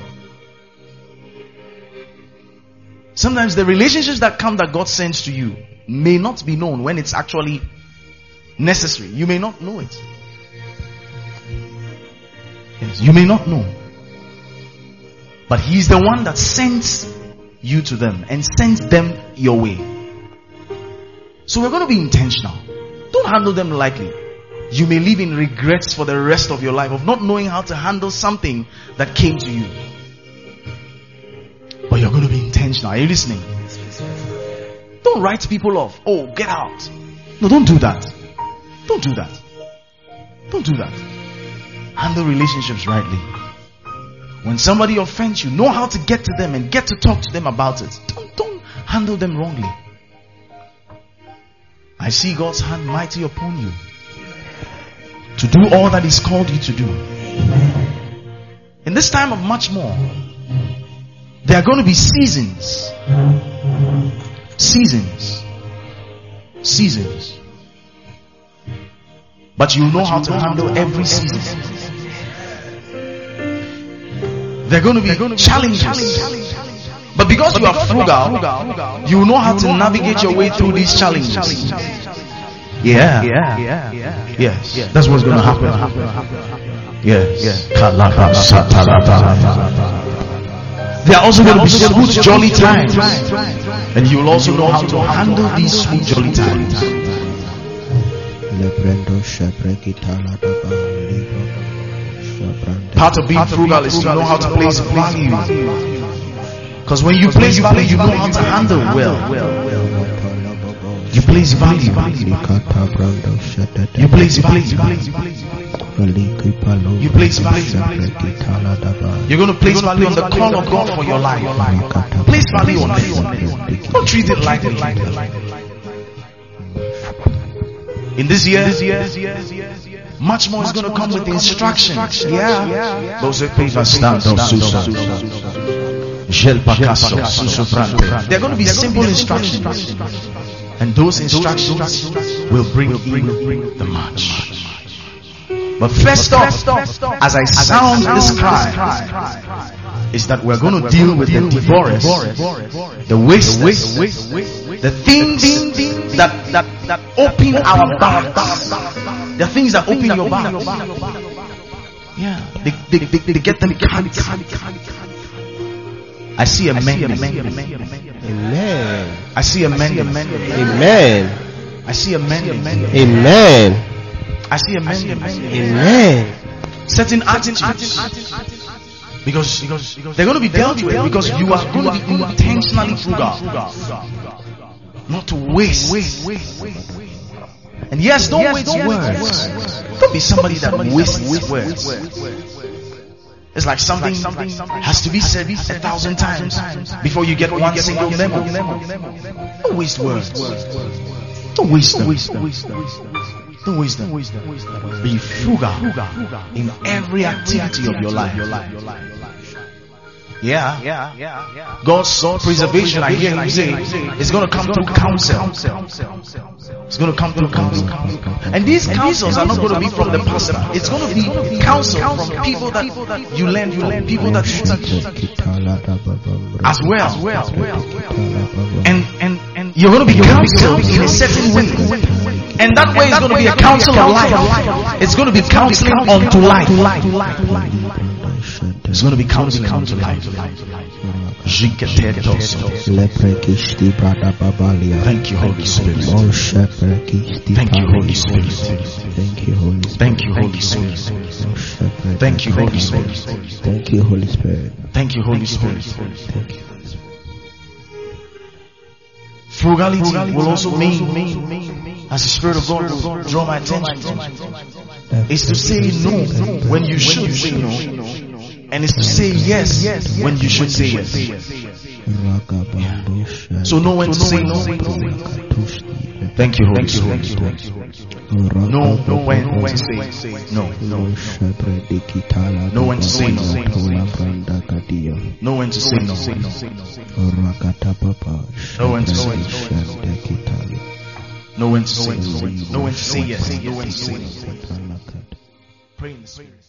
Sometimes the relationships that come that God sends to you may not be known when it's actually necessary. You may not know it. Yes, you may not know. But He's the one that sends you to them and sends them your way. So we're going to be intentional. Don't handle them lightly. You may live in regrets for the rest of your life of not knowing how to handle something that came to you. But you're going to be intentional. Are you listening? Don't write people off. Oh, get out. No, don't do that. Don't do that. Don't do that. Handle relationships rightly. When somebody offends you, know how to get to them and get to talk to them about it. Don't, don't handle them wrongly. I see God's hand mighty upon you to do all that He's called you to do. In this time of much more, there are going to be seasons. Seasons. Seasons. But you know how to handle every season. They're going to be challenges. But because you are frugal, you know how to navigate your way through these challenges. Yeah. Yeah. Yeah. Yes. That's what's going to happen. Yes. There are also going to be smooth, jolly times. And you will also know how to handle these smooth, jolly times. Part of being frugal is to know how to place value. Because when you place value, you know how to handle well. You place value. You place value. You place value. You're going to place value on the call of God for your life. Place value on it. Don't treat it lightly. In this year, much more is going to come with instructions. Yeah. Those are things that stand They're going to be simple instructions. And those instructions will bring in the much. But first off, as I sound this cry, is that we're going to deal with the divorce, the waste, the things that that that open our backs, the things that open your back. Yeah, they, they, they, they get them carried. I see a man. Amen. I see a man. Amen. I see a man. Amen. I see a man. Amen. Certain attitudes, because because they're going to be dealt with, because you are going to be intentionally frugal, not to waste. And yes, don't waste words. Don't be somebody that wastes words. It's like something has to be said a thousand times before you get one single memo. Don't waste words. Don't waste them. Don't waste them. Be frugal in every activity of your life. Yeah, yeah, yeah, yeah. God's preservation, I hear him say, is going to come through counsel. It's going to come through counsel. And these counsels are not going to be from the pastor. It's going to be counsel from people that you learn from, people that you teach as well. And and and you're going to be counseled in a certain way. And that way is going to be a counsel of life. It's going to be counseling unto life. It's going to be counseling unto life. Thank you, Holy Spirit. Thank you, Holy Spirit. Thank you, Holy Spirit. Thank you, Holy Spirit. Thank you, Holy Spirit. Thank you, Holy Spirit. Thank you, Holy Spirit. Thank you. Frugality will also mean, as the Spirit of God will draw my attention, is to say no when you should say no, and is to say yes when you should say yes. Yeah. So know when to say no. Thank you, Holy Spirit. Know when to say no. Know when to say no. Know when to say no. Know when to say no. Know when to say no. Know when to say yes. Know when to say no. Pray in the Spirit.